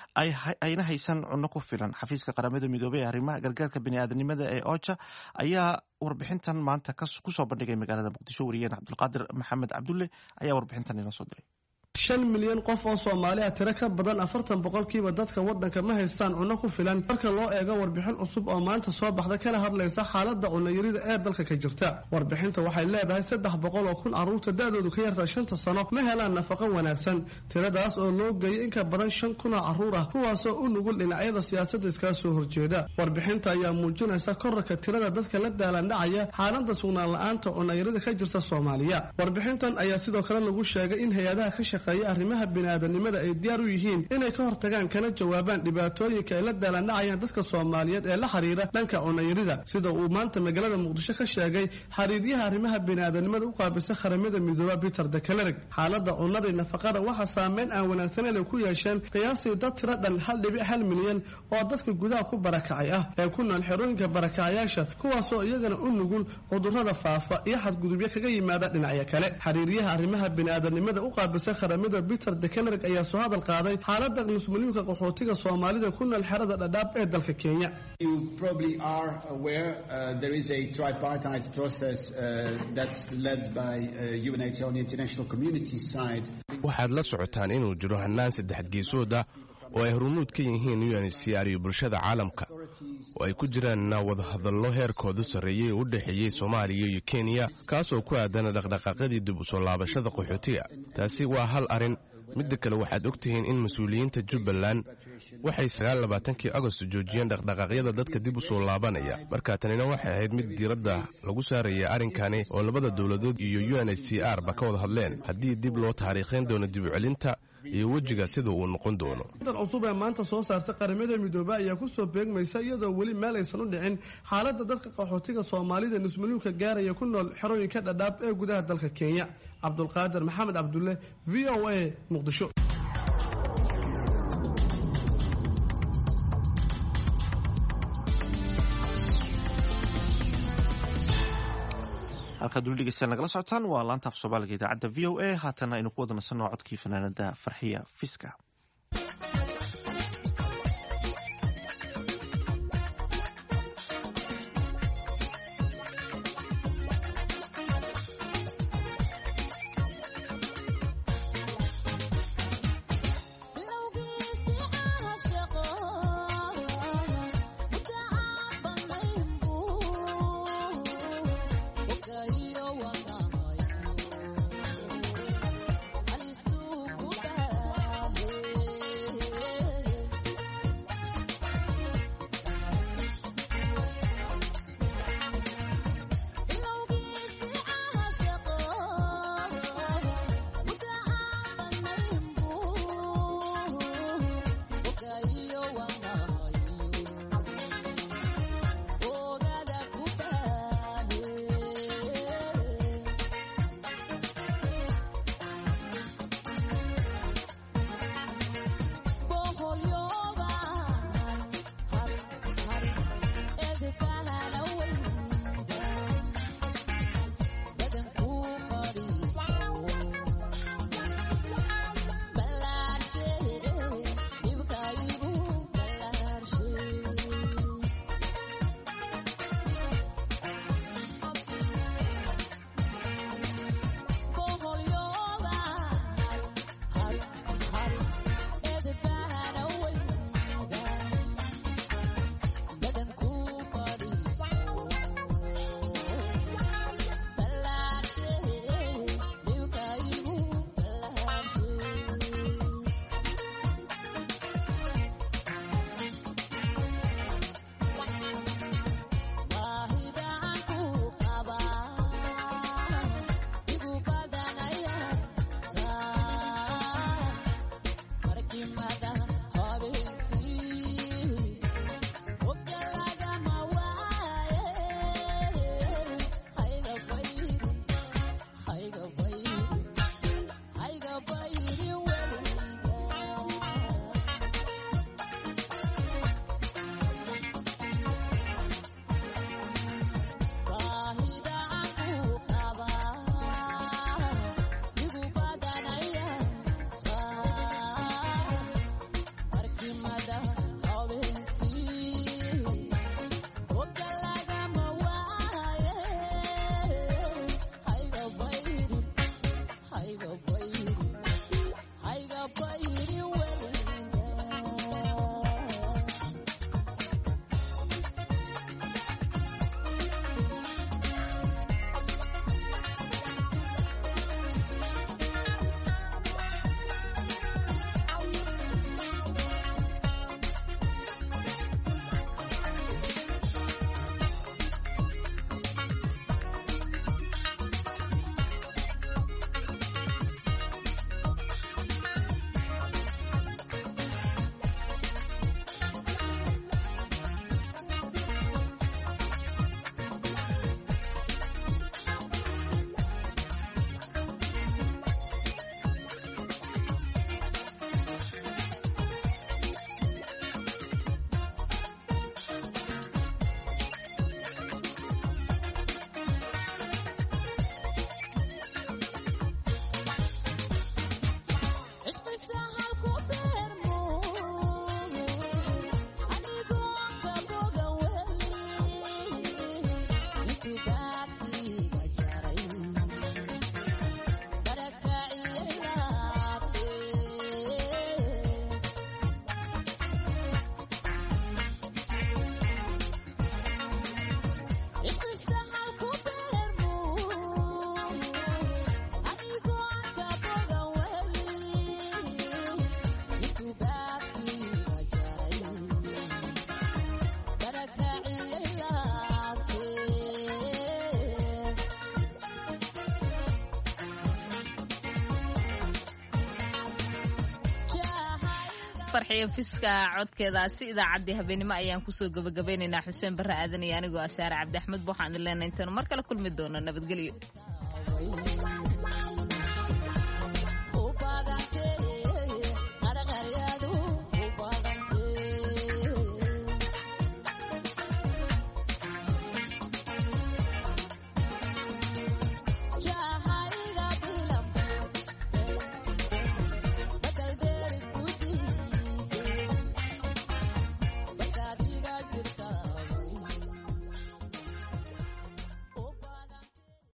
ayna haysan cunno ku filan. xafiiska qaramada midoobay ee arrimaha gargaarka bini'aadanimada ee OCHA ayaa warbixintan maanta ku soo bandhigay magaalada Muqdisho. wariyeen Cabdulqaadir Maxamed Cabdulle ayaa warbixintan inoo soo diray. shan milyan qof oo Soomaali ah, tiro ka badan afartan boqolkiiba dadka waddanka ma haystaan cunno ku filan marka loo eego warbixin cusub oo maanta soo baxda kana hadlaysa xaaladda cunno yarida ee dalka ka jirta. warbixinta waxay leedahay saddex boqol oo kun carruurta da'doodu ka yarta shanta sano ma helaan nafaqo wanaagsan, tiradaas oo loo geeyay in ka badan shan kun oo carruur ah kuwaasoo u nugul dhinacyada siyaasadda iskaga soo horjeeda. warbixinta ayaa muujinaysa korarka tirada dadka la daalandhacaya xaaladda sugnaan la'aanta cunno yarida ka jirta Soomaaliya. warbixintan ayaa sidoo kale lagu sheegay in hay'adaha ka arrimaha bini'aadanimada ay diyaar u yihiin inay ka hortagaan kana jawaabaan dhibaatooyinka ay la daalandhacayaan dadka Soomaaliyeed ee la xiriira dhanka cunno yarida, sida uu maanta magaalada Muqdisho ka sheegay xiriiryaha arrimaha bini'aadanimada u qaabilsan qaramada midoobay Peter de Klerk. xaaladda cunnada iyo nafaqada waxa saameyn aan wanaagsaneyn ay ku yeesheen qiyaasii dad tiro dhan hal dhibic hal milyan oo dadka gudaha ku barakacay ah ee ku nool xerooyinka barakacayaasha, kuwaasoo iyagana u nugul cudurrada faafa iyo xadgudubyo kaga yimaada dhinacyo kale. xiriiryaha arrimaha bini'aadanimada u qaabilsan qaramada Peter de Klerk ayaa soo hadal qaaday xaaladda nusmuliyinka qaxootiga Soomaalida ku nool xerada Dadaab ee dalka Kenya. You probably are aware uh, there is a tripartite process uh, that's led by uh, U N H C R on the international community side. waxaad la socotaan inuu jiro hannaan saddex geesooda oo ay hormuud ka yihiin U N H C R iyo bulshada caalamka oo ay ku jiraan wadahadallo heerkooda sarreeyay u dhaxeeyay Soomaaliya iyo Kenya kaasoo ku aadan dhaqdhaqaaqyadii dib u soo laabashada qaxootiga. taasi waa hal arin. midda kale waxaad ogtihiin in mas'uuliyiinta Jubbaland waxay sagaal iyo labaatankii Agosto joojiyeen dhaqdhaqaaqyada dadka dib u soo laabanaya. marka tanina waxay ahayd mid diiradda lagu saarayay arrinkani oo labada dowladood iyo U N H C R ba ka wada hadleen haddii dib loo taariikhayn doono dib u celinta iyo wajiga sida uu noqon doono. dad cusub ee maanta soo saartay qaramada midoobay ayaa ku soo beegmaysa iyadoo weli meel aysan u dhicin xaaladda dadka qaxootiga Soomaalida nusmuliyinka gaaraya ku nool xerooyinka Dadaab ee gudaha dalka Kenya. Cabdulqaadir Maxamed Cabdulle, V O A, Muqdisho. halkaad weli dhegeystayaal nagala socotaan waa laanta af Soomaaliga idaacadda V O A. haatana aynu ku wada nasanno codkii fanaanada Farxiya Fiska. farxiyo fiska codkeedaasi idaacaddii habeenimo ayaan kusoo gabagabeynaynaa xuseen barre aadan iyo anigoo asaare cabdi axmed waxaan idin leenahay intaanu mar kale kulmi doono nabadgelyo